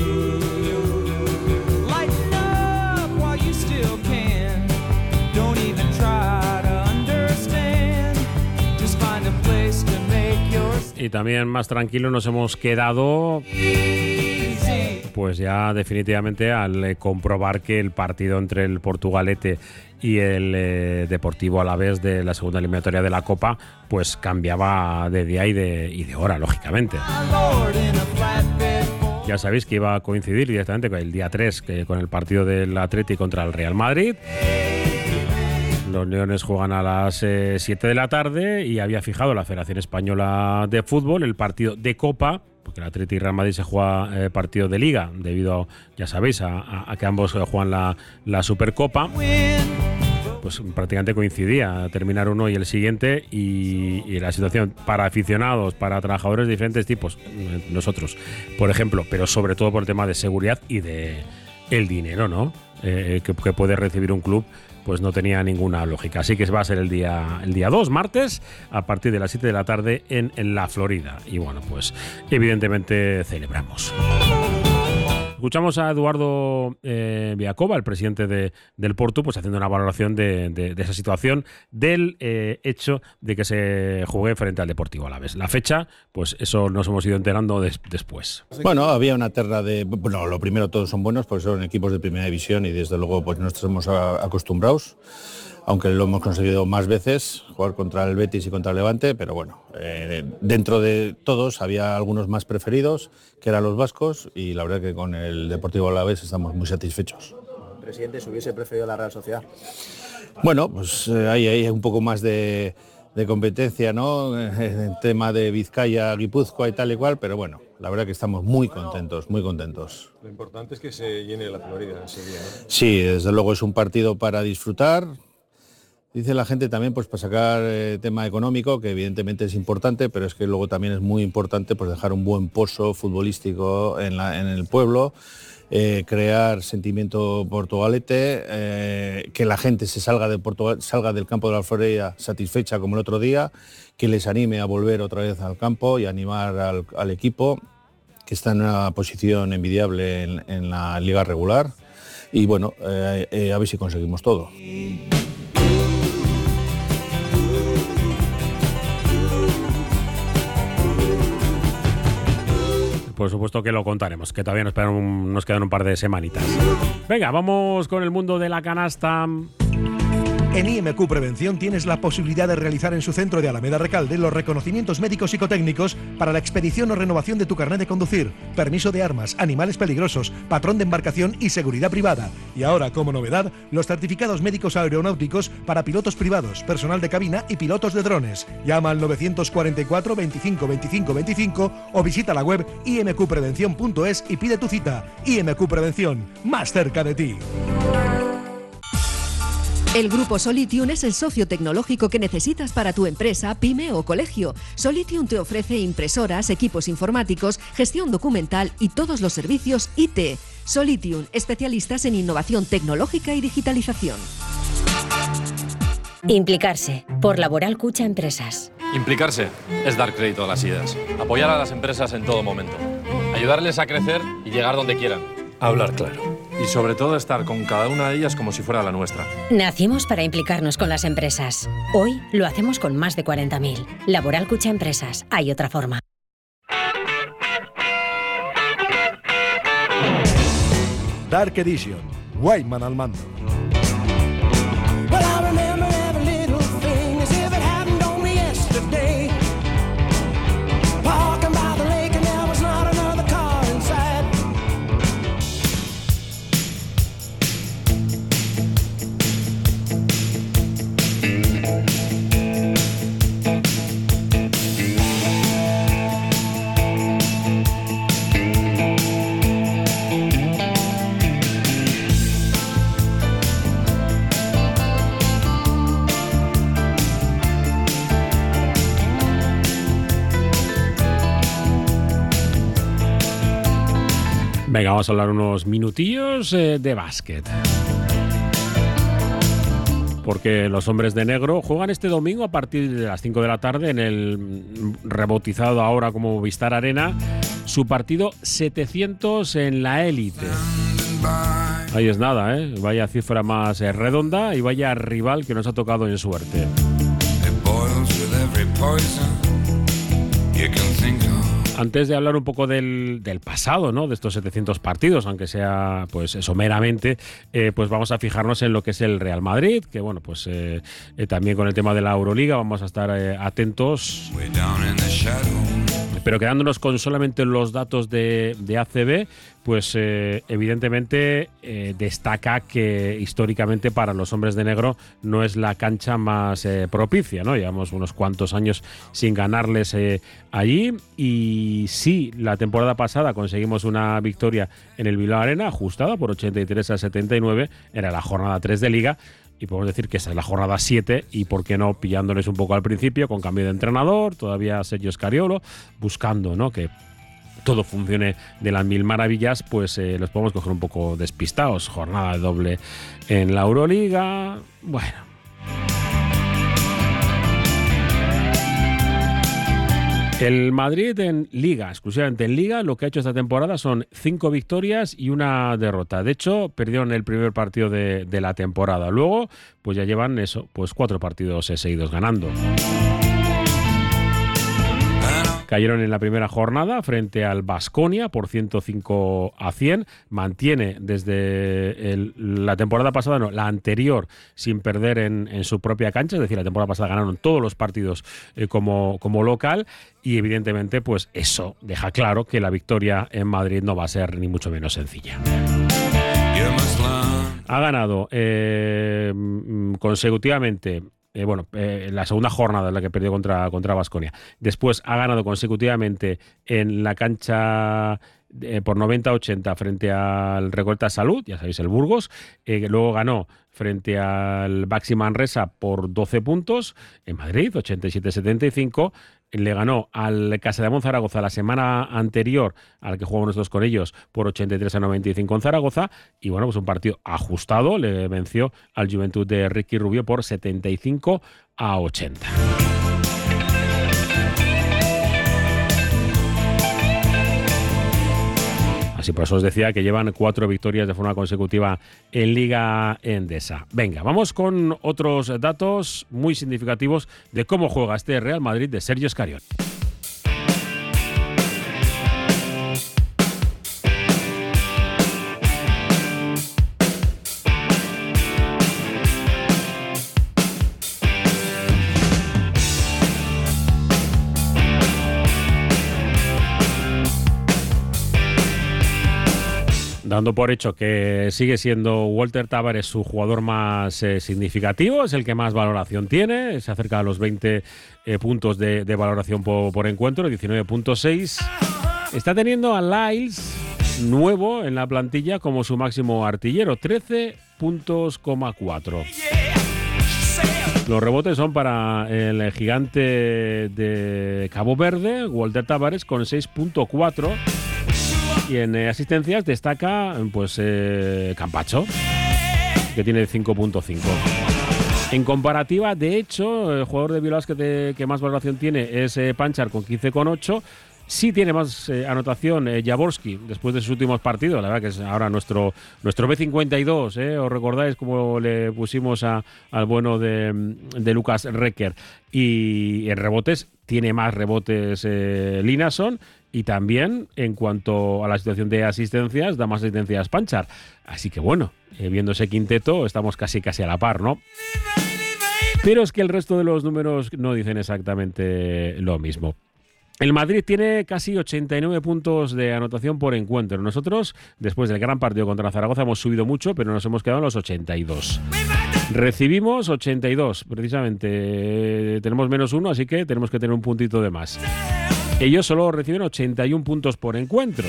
Lighten up while you still can. Don't even try to understand. Just find a place to make your... Y también más tranquilo nos hemos quedado, pues ya definitivamente al eh, comprobar que el partido entre el Portugalete y el eh, Deportivo Alavés de la segunda eliminatoria de la Copa pues cambiaba de día y de, y de hora, lógicamente. Ya sabéis que iba a coincidir directamente con el día tres, que con el partido del Atleti contra el Real Madrid. Los Leones juegan a las eh, siete de la tarde y había fijado la Federación Española de Fútbol el partido de Copa, porque el Atleti y Real Madrid se juega eh, partido de Liga, debido, ya sabéis, a, a, a que ambos juegan la, la Supercopa. Pues prácticamente coincidía terminar uno y el siguiente, y, y la situación para aficionados, para trabajadores de diferentes tipos, nosotros, por ejemplo, pero sobre todo por el tema de seguridad y de el dinero, ¿no? Eh, que, que puede recibir un club, pues no tenía ninguna lógica. Así que va a ser el día el día dos, martes, a partir de las siete de la tarde en, en la Florida. Y bueno, pues evidentemente celebramos. Escuchamos a Eduardo eh, Viacova, el presidente de, del Porto, pues haciendo una valoración de, de, de esa situación, del eh, hecho de que se juegue frente al Deportivo Alavés. La fecha, pues eso nos hemos ido enterando des, después. Bueno, había una terna de... Bueno, lo primero, todos son buenos porque son equipos de primera división y desde luego pues no estamos acostumbrados, aunque lo hemos conseguido más veces, jugar contra el Betis y contra el Levante, pero bueno, eh, dentro de todos había algunos más preferidos, que eran los vascos, y la verdad que con el Deportivo Alavés estamos muy satisfechos. Presidente, ¿se hubiese preferido la Real Sociedad? Bueno, pues eh, ahí hay un poco más de, de competencia, ¿no? En tema de Vizcaya, Guipúzcoa y tal y cual, pero bueno, la verdad que estamos muy contentos, muy contentos. Lo importante es que se llene la Florida ese día, ¿no? Sí, desde luego es un partido para disfrutar. Dice la gente también pues para sacar eh, tema económico, que evidentemente es importante, pero es que luego también es muy importante pues dejar un buen pozo futbolístico en, la, en el pueblo, eh, crear sentimiento portugalete, eh, que la gente se salga, de Portugal, salga del campo de la Florida satisfecha como el otro día, que les anime a volver otra vez al campo y animar al, al equipo, que está en una posición envidiable en, en la liga regular, y bueno, eh, eh, a ver si conseguimos todo. Por supuesto que lo contaremos, que todavía nos quedan, un, nos quedan un par de semanitas. Venga, vamos con el mundo de la canasta. En I M Q Prevención tienes la posibilidad de realizar en su centro de Alameda Recalde los reconocimientos médicos psicotécnicos para la expedición o renovación de tu carnet de conducir, permiso de armas, animales peligrosos, patrón de embarcación y seguridad privada. Y ahora, como novedad, los certificados médicos aeronáuticos para pilotos privados, personal de cabina y pilotos de drones. Llama al novecientos cuarenta y cuatro veinticinco veinticinco veinticinco o visita la web i m q prevención punto es y pide tu cita. I M Q Prevención, más cerca de ti. El Grupo Solitium es el socio tecnológico que necesitas para tu empresa, pyme o colegio. Solitium te ofrece impresoras, equipos informáticos, gestión documental y todos los servicios I T. Solitium, especialistas en innovación tecnológica y digitalización. Implicarse, por Laboral Cucha Empresas. Implicarse es dar crédito a las ideas, apoyar a las empresas en todo momento, ayudarles a crecer y llegar donde quieran. Hablar claro. Y sobre todo estar con cada una de ellas como si fuera la nuestra. Nacimos para implicarnos con las empresas. Hoy lo hacemos con más de cuarenta mil. Laboral Cucha Empresas. Hay otra forma. Dark Edition. Whiteman al mando. Venga, vamos a hablar unos minutillos eh, de básquet. Porque los hombres de negro juegan este domingo a partir de las cinco de la tarde en el rebautizado ahora como Movistar Arena su partido setecientos en la élite. Ahí es nada, ¿eh? Vaya cifra más eh, redonda y vaya rival que nos ha tocado en suerte. Antes de hablar un poco del, del pasado, ¿no? De estos setecientos partidos, aunque sea pues someramente, eh, pues vamos a fijarnos en lo que es el Real Madrid, que bueno, pues eh, eh, también con el tema de la Euroliga vamos a estar eh, atentos. Pero quedándonos con solamente los datos de, de A C B, pues eh, evidentemente eh, destaca que históricamente para los hombres de negro no es la cancha más eh, propicia, ¿no? Llevamos unos cuantos años sin ganarles eh, allí y sí, la temporada pasada conseguimos una victoria en el Bilbao Arena ajustada por ochenta y tres a setenta y nueve, era la jornada tres de Liga. Y podemos decir que esta es la jornada siete y por qué no pillándoles un poco al principio con cambio de entrenador, todavía Sergio Scariolo, buscando, ¿no?, que todo funcione de las mil maravillas, pues eh, los podemos coger un poco despistados. Jornada doble en la Euroliga, bueno. El Madrid en Liga, exclusivamente en Liga, lo que ha hecho esta temporada son cinco victorias y una derrota. De hecho, perdieron el primer partido de, de la temporada. Luego, pues ya llevan eso, pues cuatro partidos seguidos ganando. Cayeron en la primera jornada frente al Baskonia por ciento cinco a cien. Mantiene desde el, la temporada pasada, no, la anterior, sin perder en, en su propia cancha. Es decir, la temporada pasada ganaron todos los partidos eh, como, como local. Y evidentemente, pues eso deja claro que la victoria en Madrid no va a ser ni mucho menos sencilla. Ha ganado eh, consecutivamente. Eh, bueno, eh, la segunda jornada en la que perdió contra contra Baskonia. Después ha ganado consecutivamente en la cancha eh, por noventa a ochenta frente al Recolta Salud, ya sabéis, el Burgos. Eh, luego ganó frente al Baxi Manresa por doce puntos en Madrid, ochenta y siete a setenta y cinco. Le ganó al Casademont Zaragoza la semana anterior al que jugamos nosotros con ellos por ochenta y tres a noventa y cinco en Zaragoza. Y bueno, pues un partido ajustado. Le venció al Juventud de Ricky Rubio por setenta y cinco a ochenta. Así por eso os decía que llevan cuatro victorias de forma consecutiva en Liga Endesa. Venga, vamos con otros datos muy significativos de cómo juega este Real Madrid de Sergio Scariolo. dando por hecho que sigue siendo Walter Tavares su jugador más eh, significativo, es el que más valoración tiene, se acerca a los veinte eh, puntos de, de valoración por, por encuentro, diecinueve punto seis. Está teniendo a Lyles nuevo en la plantilla como su máximo artillero, trece puntos, cuatro. Los rebotes son para el gigante de Cabo Verde, Walter Tavares, con seis punto cuatro. Y en eh, asistencias destaca pues eh, Campacho, que tiene cinco punto cinco. En comparativa, de hecho, el jugador de Bielawski que más valoración tiene es eh, Panchar con quince punto ocho. Sí tiene más eh, anotación eh, Jaworski después de sus últimos partidos. La verdad que es ahora nuestro nuestro B cincuenta y dos. ¿eh? ¿Os recordáis cómo le pusimos a, al bueno de, de Lucas Recker? Y en rebotes tiene más rebotes eh, Linason. Y también, en cuanto a la situación de asistencias, da más asistencias Panchar. Así que bueno, eh, viendo ese quinteto, estamos casi casi a la par, ¿no? Pero es que el resto de los números no dicen exactamente lo mismo. El Madrid tiene casi ochenta y nueve puntos de anotación por encuentro. Nosotros, después del gran partido contra Zaragoza, hemos subido mucho, pero nos hemos quedado en los ochenta y dos. Recibimos ochenta y dos, precisamente. Tenemos menos uno, así que tenemos que tener un puntito de más. Ellos solo reciben ochenta y uno puntos por encuentro.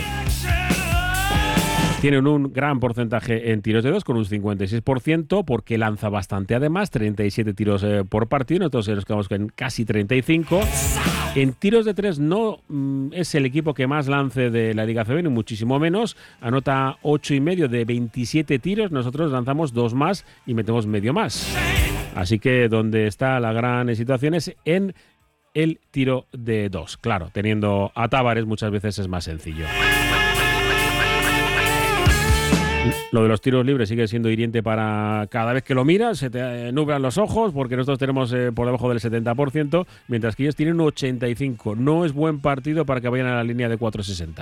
Tienen un gran porcentaje en tiros de dos, con un cincuenta y seis por ciento, porque lanza bastante además, treinta y siete tiros eh, por partido. Nosotros nos quedamos con casi treinta y cinco. En tiros de tres no mm, es el equipo que más lance de la Liga A C B, ni muchísimo menos. Anota ocho y medio de veintisiete tiros. Nosotros lanzamos dos más y metemos medio más. Así que donde está la gran situación es en el tiro de dos. Claro, teniendo a Tavares muchas veces es más sencillo. Lo de los tiros libres sigue siendo hiriente para cada vez que lo miras, se te nublan los ojos porque nosotros tenemos eh, por debajo del setenta por ciento, mientras que ellos tienen un ochenta y cinco por ciento. No es buen partido para que vayan a la línea de cuatro sesenta.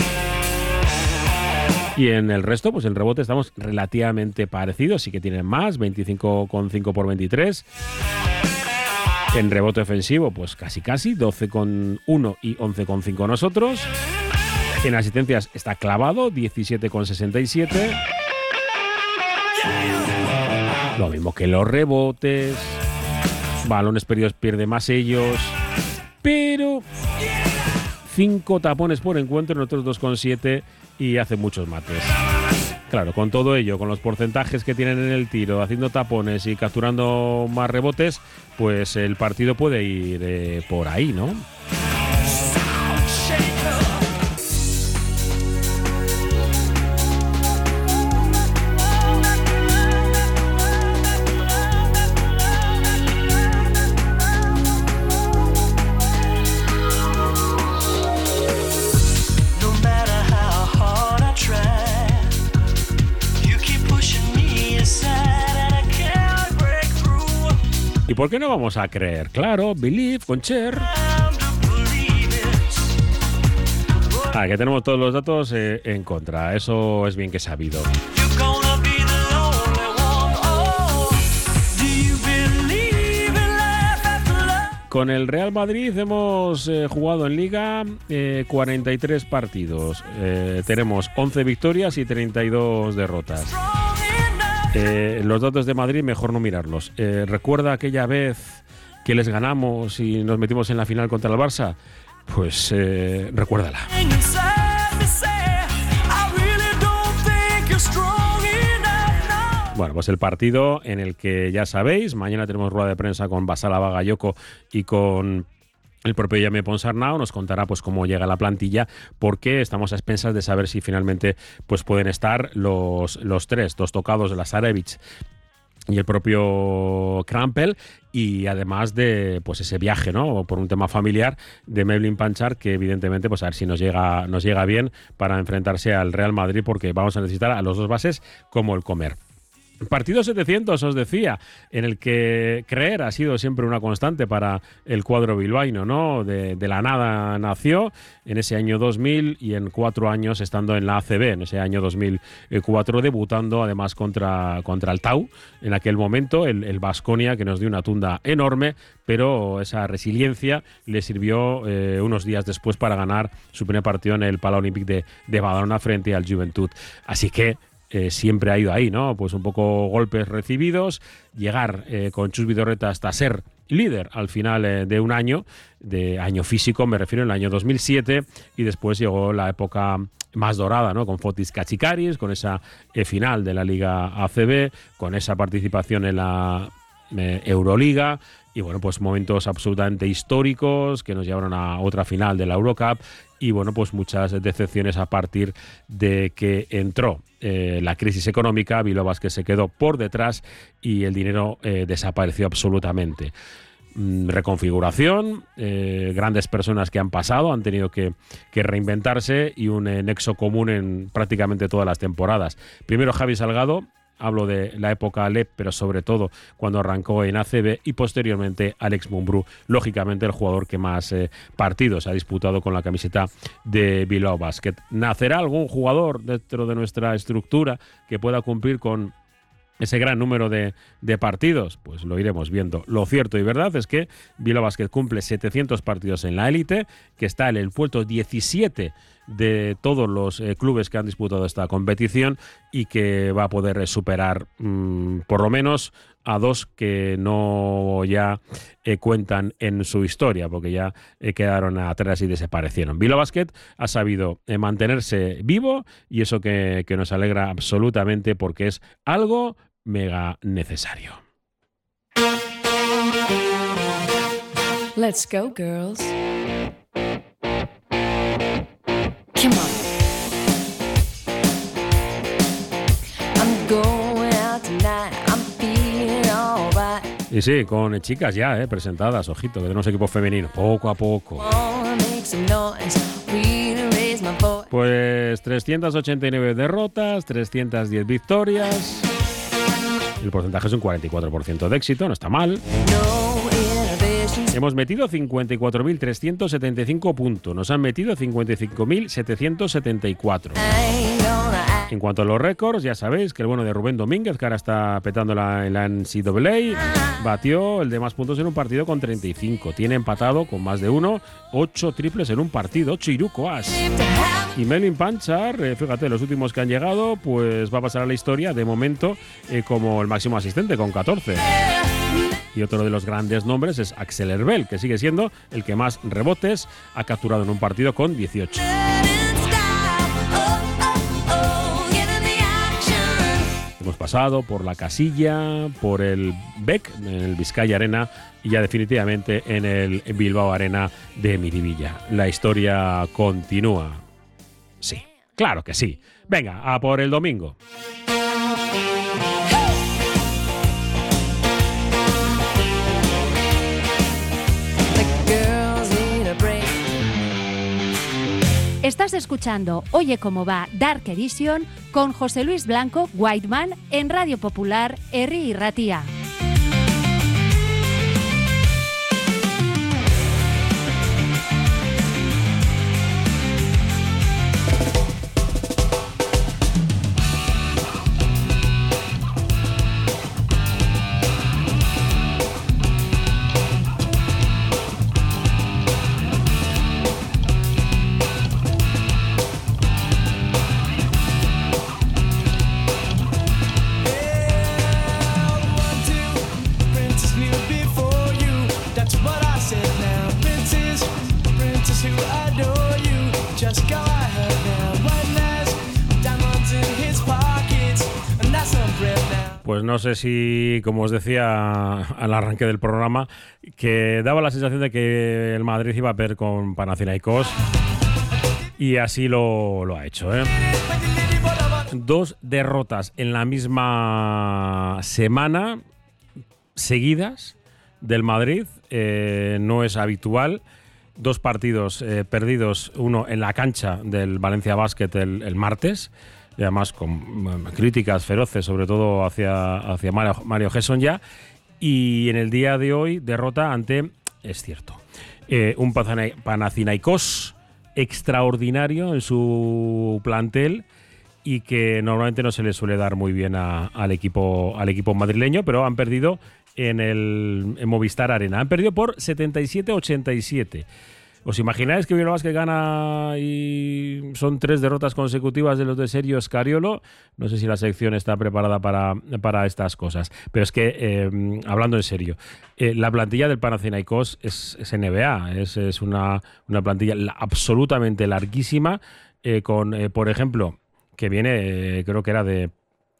Y en el resto, pues en rebote estamos relativamente parecidos, sí que tienen más, veinticinco coma cinco por veintitrés. En rebote ofensivo, pues casi casi, doce coma uno y once coma cinco nosotros. En asistencias está clavado, diecisiete coma sesenta y siete. Lo mismo que los rebotes. Balones perdidos pierde más ellos. Pero cinco tapones por encuentro, nosotros dos coma siete y hace muchos mates. Claro, con todo ello, con los porcentajes que tienen en el tiro, haciendo tapones y capturando más rebotes, pues el partido puede ir eh, por ahí, ¿no? ¿Y por qué no vamos a creer? Claro, Believe con Cher. Ah, que tenemos todos los datos eh, en contra. Eso es bien que sabido. Con el Real Madrid hemos eh, jugado en Liga eh, cuarenta y tres partidos. Eh, tenemos once victorias y treinta y dos derrotas. Eh, los datos de Madrid mejor no mirarlos. Eh, ¿Recuerda aquella vez que les ganamos y nos metimos en la final contra el Barça? Pues eh, recuérdala. Bueno, pues el partido en el que ya sabéis, mañana tenemos rueda de prensa con Basala Bagayoko y con el propio Jaime Ponsarnau. Nos contará pues cómo llega la plantilla, porque estamos a expensas de saber si finalmente pues pueden estar los, los tres, dos tocados de Lazarevic y el propio Krampel, y además de pues ese viaje, ¿no?, por un tema familiar de Mevlin Panchar, que evidentemente pues a ver si nos llega, nos llega bien para enfrentarse al Real Madrid, porque vamos a necesitar a los dos bases como el comer. Partido setecientos, os decía, en el que creer ha sido siempre una constante para el cuadro bilbaíno, ¿no? De, de la nada nació en ese año dos mil y en cuatro años estando en la A C B, en ese año dos mil cuatro, debutando además contra, contra el Tau, en aquel momento, el Baskonia, que nos dio una tunda enorme, pero esa resiliencia le sirvió eh, unos días después para ganar su primer partido en el Palau Olímpic de, de Badalona frente al Joventut. Así que Eh, siempre ha ido ahí, ¿no? Pues un poco golpes recibidos, llegar eh, con Chus Vidorreta hasta ser líder al final eh, de un año, de año físico, me refiero, en el año dos mil siete, y después llegó la época más dorada, ¿no? Con Fotis Kachikaris, con esa eh, final de la Liga A C B, con esa participación en la eh, Euroliga, y bueno, pues momentos absolutamente históricos que nos llevaron a otra final de la Eurocup, y bueno, pues muchas decepciones a partir de que entró eh, la crisis económica. Bilbao Basket se quedó por detrás y el dinero eh, desapareció absolutamente. Mm, reconfiguración, eh, grandes personas que han pasado, han tenido que, que reinventarse, y un eh, nexo común en prácticamente todas las temporadas. Primero Javi Salgado, hablo de la época Alep, pero sobre todo cuando arrancó en A C B, y posteriormente Alex Mumbrú, lógicamente el jugador que más eh, partidos ha disputado con la camiseta de Bilbao Basket. ¿Nacerá algún jugador dentro de nuestra estructura que pueda cumplir con ese gran número de, de partidos? Pues lo iremos viendo. Lo cierto y verdad es que Bilbao Basket cumple setecientos partidos en la élite, que está en el puesto diecisiete de todos los eh, clubes que han disputado esta competición, y que va a poder eh, superar mmm, por lo menos a dos que no ya eh, cuentan en su historia, porque ya eh, quedaron atrás y desaparecieron. Bilbao Basket ha sabido eh, mantenerse vivo, y eso que, que nos alegra absolutamente, porque es algo mega necesario. Let's go, girls. Come on. I'm going out tonight. I'm feeling alright. Y sí, con chicas ya eh, presentadas, ojito, que tenemos equipo femenino, poco a poco. Wanna make some noise, really raise my voice. Pues trescientas ochenta y nueve derrotas, trescientas diez victorias. El porcentaje es un cuarenta y cuatro por ciento de éxito, no está mal. Hemos metido cincuenta y cuatro mil trescientos setenta y cinco puntos, nos han metido cincuenta y cinco mil setecientos setenta y cuatro. En cuanto a los récords, ya sabéis que el bueno de Rubén Domínguez, que ahora está petándola en la N C A A, batió el de más puntos en un partido con treinta y cinco. Tiene empatado con más de uno, ocho triples en un partido, ocho irukoas. Y Melvin Panchar, eh, fíjate, los últimos que han llegado, pues va a pasar a la historia de momento eh, como el máximo asistente con catorce. Y otro de los grandes nombres es Axel Herbel, que sigue siendo el que más rebotes ha capturado en un partido con dieciocho. Hemos pasado por la Casilla, por el B E C, en el Vizcaya Arena, y ya definitivamente en el Bilbao Arena de Miribilla. La historia continúa. Sí, claro que sí. Venga, a por el domingo. Estás escuchando Oye Cómo Va Dark Edition con José Luis Blanco, Whiteman, en Radio Popular, Herri y Ratia. Pues no sé si, como os decía al arranque del programa, que daba la sensación de que el Madrid iba a perder con Panathinaikos, y así lo, lo ha hecho, ¿eh? Dos derrotas en la misma semana seguidas del Madrid, eh, no es habitual. Dos partidos eh, perdidos, uno en la cancha del Valencia Basket el, el martes, y además con um, críticas feroces, sobre todo hacia, hacia Mario, Mario Gesson ya. Y en el día de hoy, derrota ante, es cierto, eh, un Panathinaikos extraordinario en su plantel y que normalmente no se le suele dar muy bien a, al, equipo, al equipo madrileño, pero han perdido en el en Movistar Arena. Han perdido por setenta y siete a ochenta y siete. ¿Os imagináis que Bilbao Basket gana y son tres derrotas consecutivas de los de Sergio Scariolo? No sé si la sección está preparada para, para estas cosas. Pero es que, eh, hablando en serio, eh, la plantilla del Panathinaikos es, es N B A. Es, es una, una plantilla absolutamente larguísima, eh, con, eh, por ejemplo, que viene, eh, creo que era de,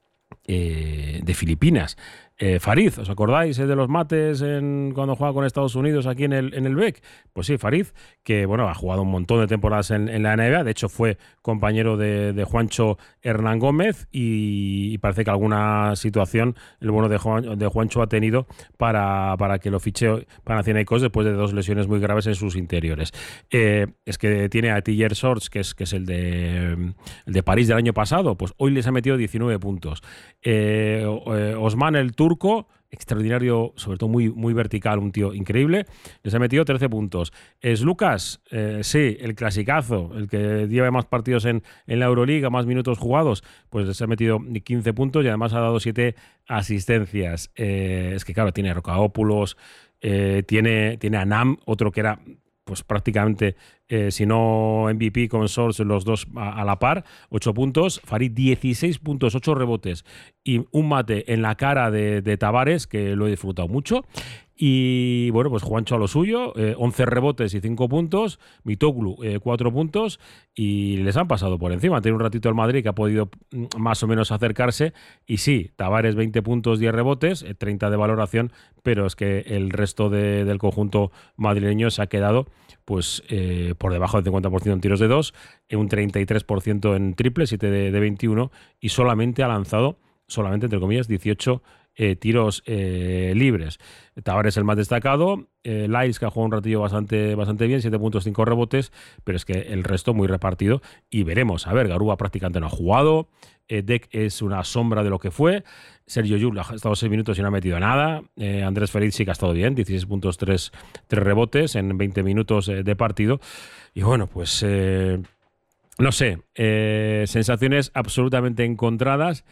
eh, de Filipinas. Eh, Farid, ¿os acordáis eh, de los mates en, cuando juega con Estados Unidos aquí en el, en el B E C? Pues sí, Farid, que bueno, ha jugado un montón de temporadas en, en la N B A, de hecho fue compañero de, de Juancho Hernán Gómez y, y parece que alguna situación el bueno de, Juan, de Juancho ha tenido para, para que lo fiche Panathinaikos después de dos lesiones muy graves en sus interiores. Eh, es que tiene a Tiller Shorts, que es, que es el, de, el de París del año pasado, pues hoy les ha metido diecinueve puntos. Eh, eh, Osman el Turco, extraordinario, sobre todo muy, muy vertical, un tío increíble, les ha metido trece puntos. Es Lucas, eh, sí, el clasicazo, el que lleva más partidos en, en la Euroliga, más minutos jugados, pues les ha metido quince puntos y además ha dado siete asistencias. Eh, es que claro, tiene Rocaópulos, eh, tiene, tiene a Nam, otro que era pues prácticamente, eh, si no M V P con Source, los dos a, a la par, ocho puntos, Farid dieciséis puntos, ocho rebotes y un mate en la cara de, de Tavares, que lo he disfrutado mucho. Y bueno, pues Juancho a lo suyo, eh, once rebotes y cinco puntos, Mitoglu eh, cuatro puntos y les han pasado por encima. Tiene un ratito el Madrid que ha podido más o menos acercarse y sí, Tavares veinte puntos, diez rebotes, eh, treinta de valoración, pero es que el resto de, del conjunto madrileño se ha quedado pues eh, por debajo del cincuenta por ciento en tiros de dos, eh, un treinta y tres por ciento en triple, siete de, de veintiuno y solamente ha lanzado, solamente entre comillas, dieciocho Eh, tiros eh, libres. Tavares el más destacado, eh, Lyles, que ha jugado un ratillo bastante, bastante bien, siete puntos, cinco rebotes, pero es que el resto muy repartido y veremos. A ver, Garuba prácticamente no ha jugado, eh, Deck es una sombra de lo que fue, Sergio Llull ha estado seis minutos y no ha metido nada, eh, Andrés Feliz sí que ha estado bien, dieciséis puntos, tres rebotes en veinte minutos eh, de partido y bueno, pues eh, no sé, eh, sensaciones absolutamente encontradas,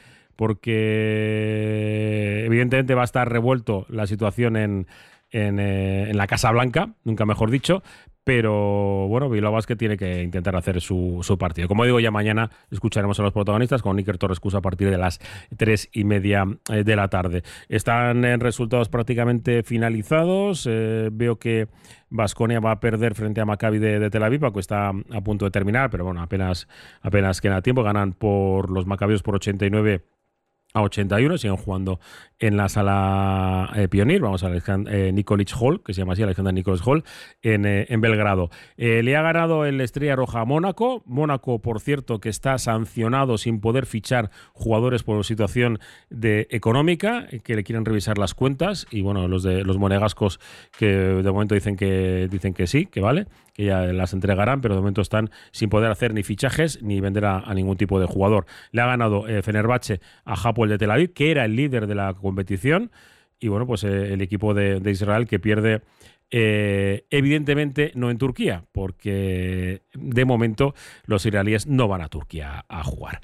porque evidentemente va a estar revuelto la situación en, en, eh, en la Casa Blanca, nunca mejor dicho, pero bueno, Bilbao Basket tiene que intentar hacer su, su partido. Como digo, ya mañana escucharemos a los protagonistas con Iker Torres a partir de las tres y media de la tarde. Están en resultados prácticamente finalizados. Eh, veo que Baskonia va a perder frente a Maccabi de, de Tel Aviv, que está a punto de terminar, pero bueno, apenas, apenas queda tiempo. Ganan por los macabios por ochenta y nueve a ochenta y uno, siguen jugando en la sala eh, Pionir, vamos a eh, Nikolic Hall, que se llama así, Alexander Nikolic Hall, en, eh, en Belgrado. Eh, le ha ganado el Estrella Roja a Mónaco, Mónaco, por cierto, que está sancionado sin poder fichar jugadores por situación de económica, que le quieren revisar las cuentas, y bueno, los de los monegascos que de momento dicen que, dicen que sí, que vale, que ya las entregarán, pero de momento están sin poder hacer ni fichajes ni vender a, a ningún tipo de jugador. Le ha ganado eh, Fenerbahce a Hapoel de Tel Aviv, que era el líder de la competición, y bueno, pues eh, el equipo de, de Israel que pierde eh, evidentemente no en Turquía, porque de momento los israelíes no van a Turquía a jugar.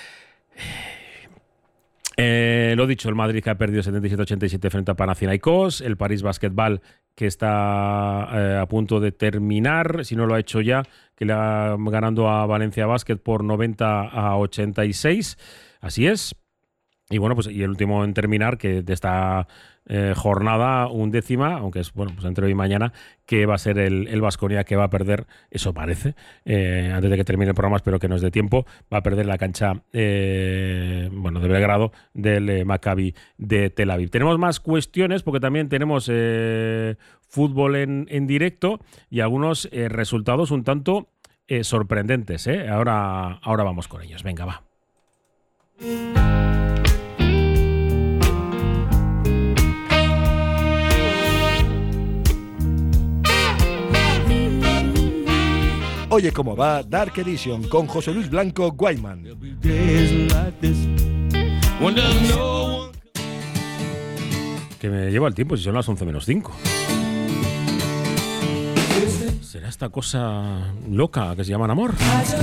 Eh, lo dicho, el Madrid que ha perdido setenta y siete a ochenta y siete frente a Panathinaikos, el París Basketball que está eh, a punto de terminar, si no lo ha hecho ya, que le va ganando a Valencia Basket por noventa a ochenta y seis, así es. Y bueno, pues y el último en terminar, que de esta eh, jornada undécima, aunque es bueno, pues entre hoy y mañana, que va a ser el, el Baskonia, que va a perder, eso parece, eh, antes de que termine el programa, espero que nos dé tiempo, va a perder la cancha eh, bueno, de Belgrado del eh, Maccabi de Tel Aviv. Tenemos más cuestiones porque también tenemos eh, fútbol en, en directo y algunos eh, resultados un tanto eh, sorprendentes. ¿eh? Ahora, ahora vamos con ellos. Venga, va. Oye cómo va Dark Edition con José Luis Blanco Guayman. Que me lleva el tiempo si son las once menos cinco. ¿Será esta cosa loca que se llama amor?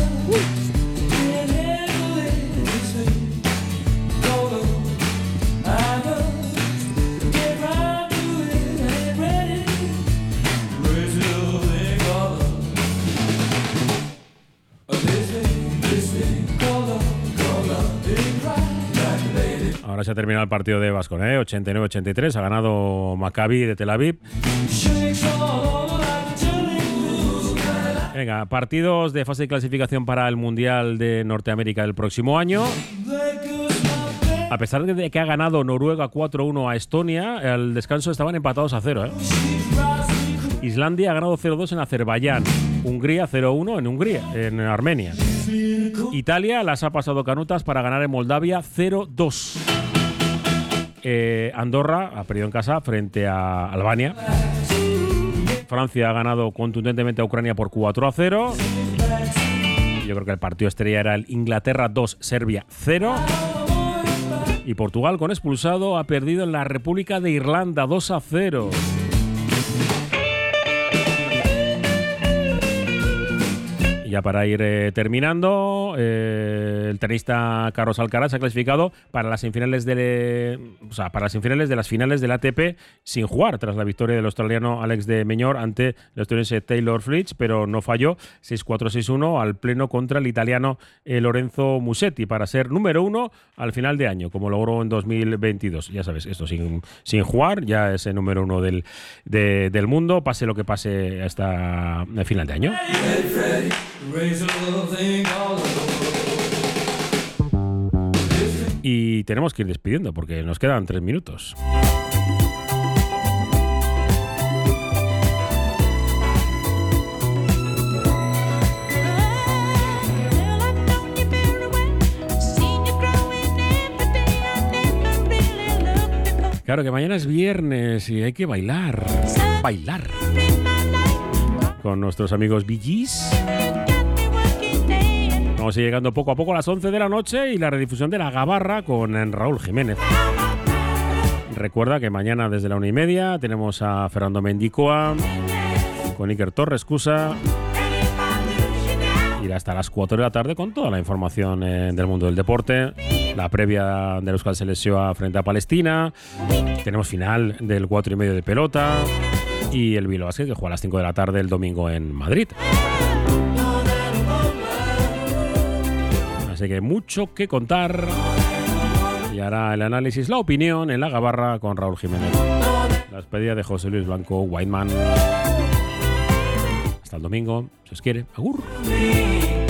Ahora se ha terminado el partido de Baskonia, ¿eh? ochenta y nueve ochenta y tres, ha ganado Maccabi de Tel Aviv. Venga, partidos de fase de clasificación para el Mundial de Norteamérica del próximo año. A pesar de que ha ganado Noruega cuatro uno a Estonia, al descanso estaban empatados a cero, ¿eh? Islandia ha ganado cero dos en Azerbaiyán. Hungría cero uno en Hungría, en Armenia. Italia las ha pasado canutas para ganar en Moldavia cero dos. Eh, Andorra ha perdido en casa frente a Albania. Francia ha ganado contundentemente a Ucrania por cuatro a cero. Yo creo que el partido estrella era el Inglaterra dos, Serbia cero. Y Portugal, con expulsado, ha perdido en la República de Irlanda dos a cero. Ya para ir eh, terminando, eh, el tenista Carlos Alcaraz se ha clasificado para las semifinales de, o sea, para las semifinales de las finales del A T P sin jugar, tras la victoria del australiano Alex de Minaur ante el estadounidense Taylor Fritz, pero no falló, seis cuatro seis uno al pleno contra el italiano eh, Lorenzo Musetti para ser número uno al final de año, como logró en dos mil veintidós. Ya sabes, esto sin, sin jugar, ya es el número uno del, de, del mundo, pase lo que pase hasta el final de año. Y tenemos que ir despidiendo porque nos quedan tres minutos. Claro que mañana es viernes y hay que bailar, bailar con nuestros amigos Bee Gees. Vamos a ir llegando poco a poco a las once de la noche y la redifusión de La Gabarra con Raúl Jiménez. Recuerda que mañana desde la una y media tenemos a Fernando Mendicoa con Iker Torres Cusa. Ir hasta las cuatro de la tarde con toda la información eh, del mundo del deporte. La previa del Euskal Selección frente a Palestina. Tenemos final del cuatro y medio de pelota. Y el Bilbao Basket que juega a las cinco de la tarde el domingo en Madrid. Así que mucho que contar. Y hará el análisis, la opinión en La Gabarra con Raúl Jiménez. La despedida de José Luis Blanco Whiteman. Hasta el domingo, si os quiere. Agur.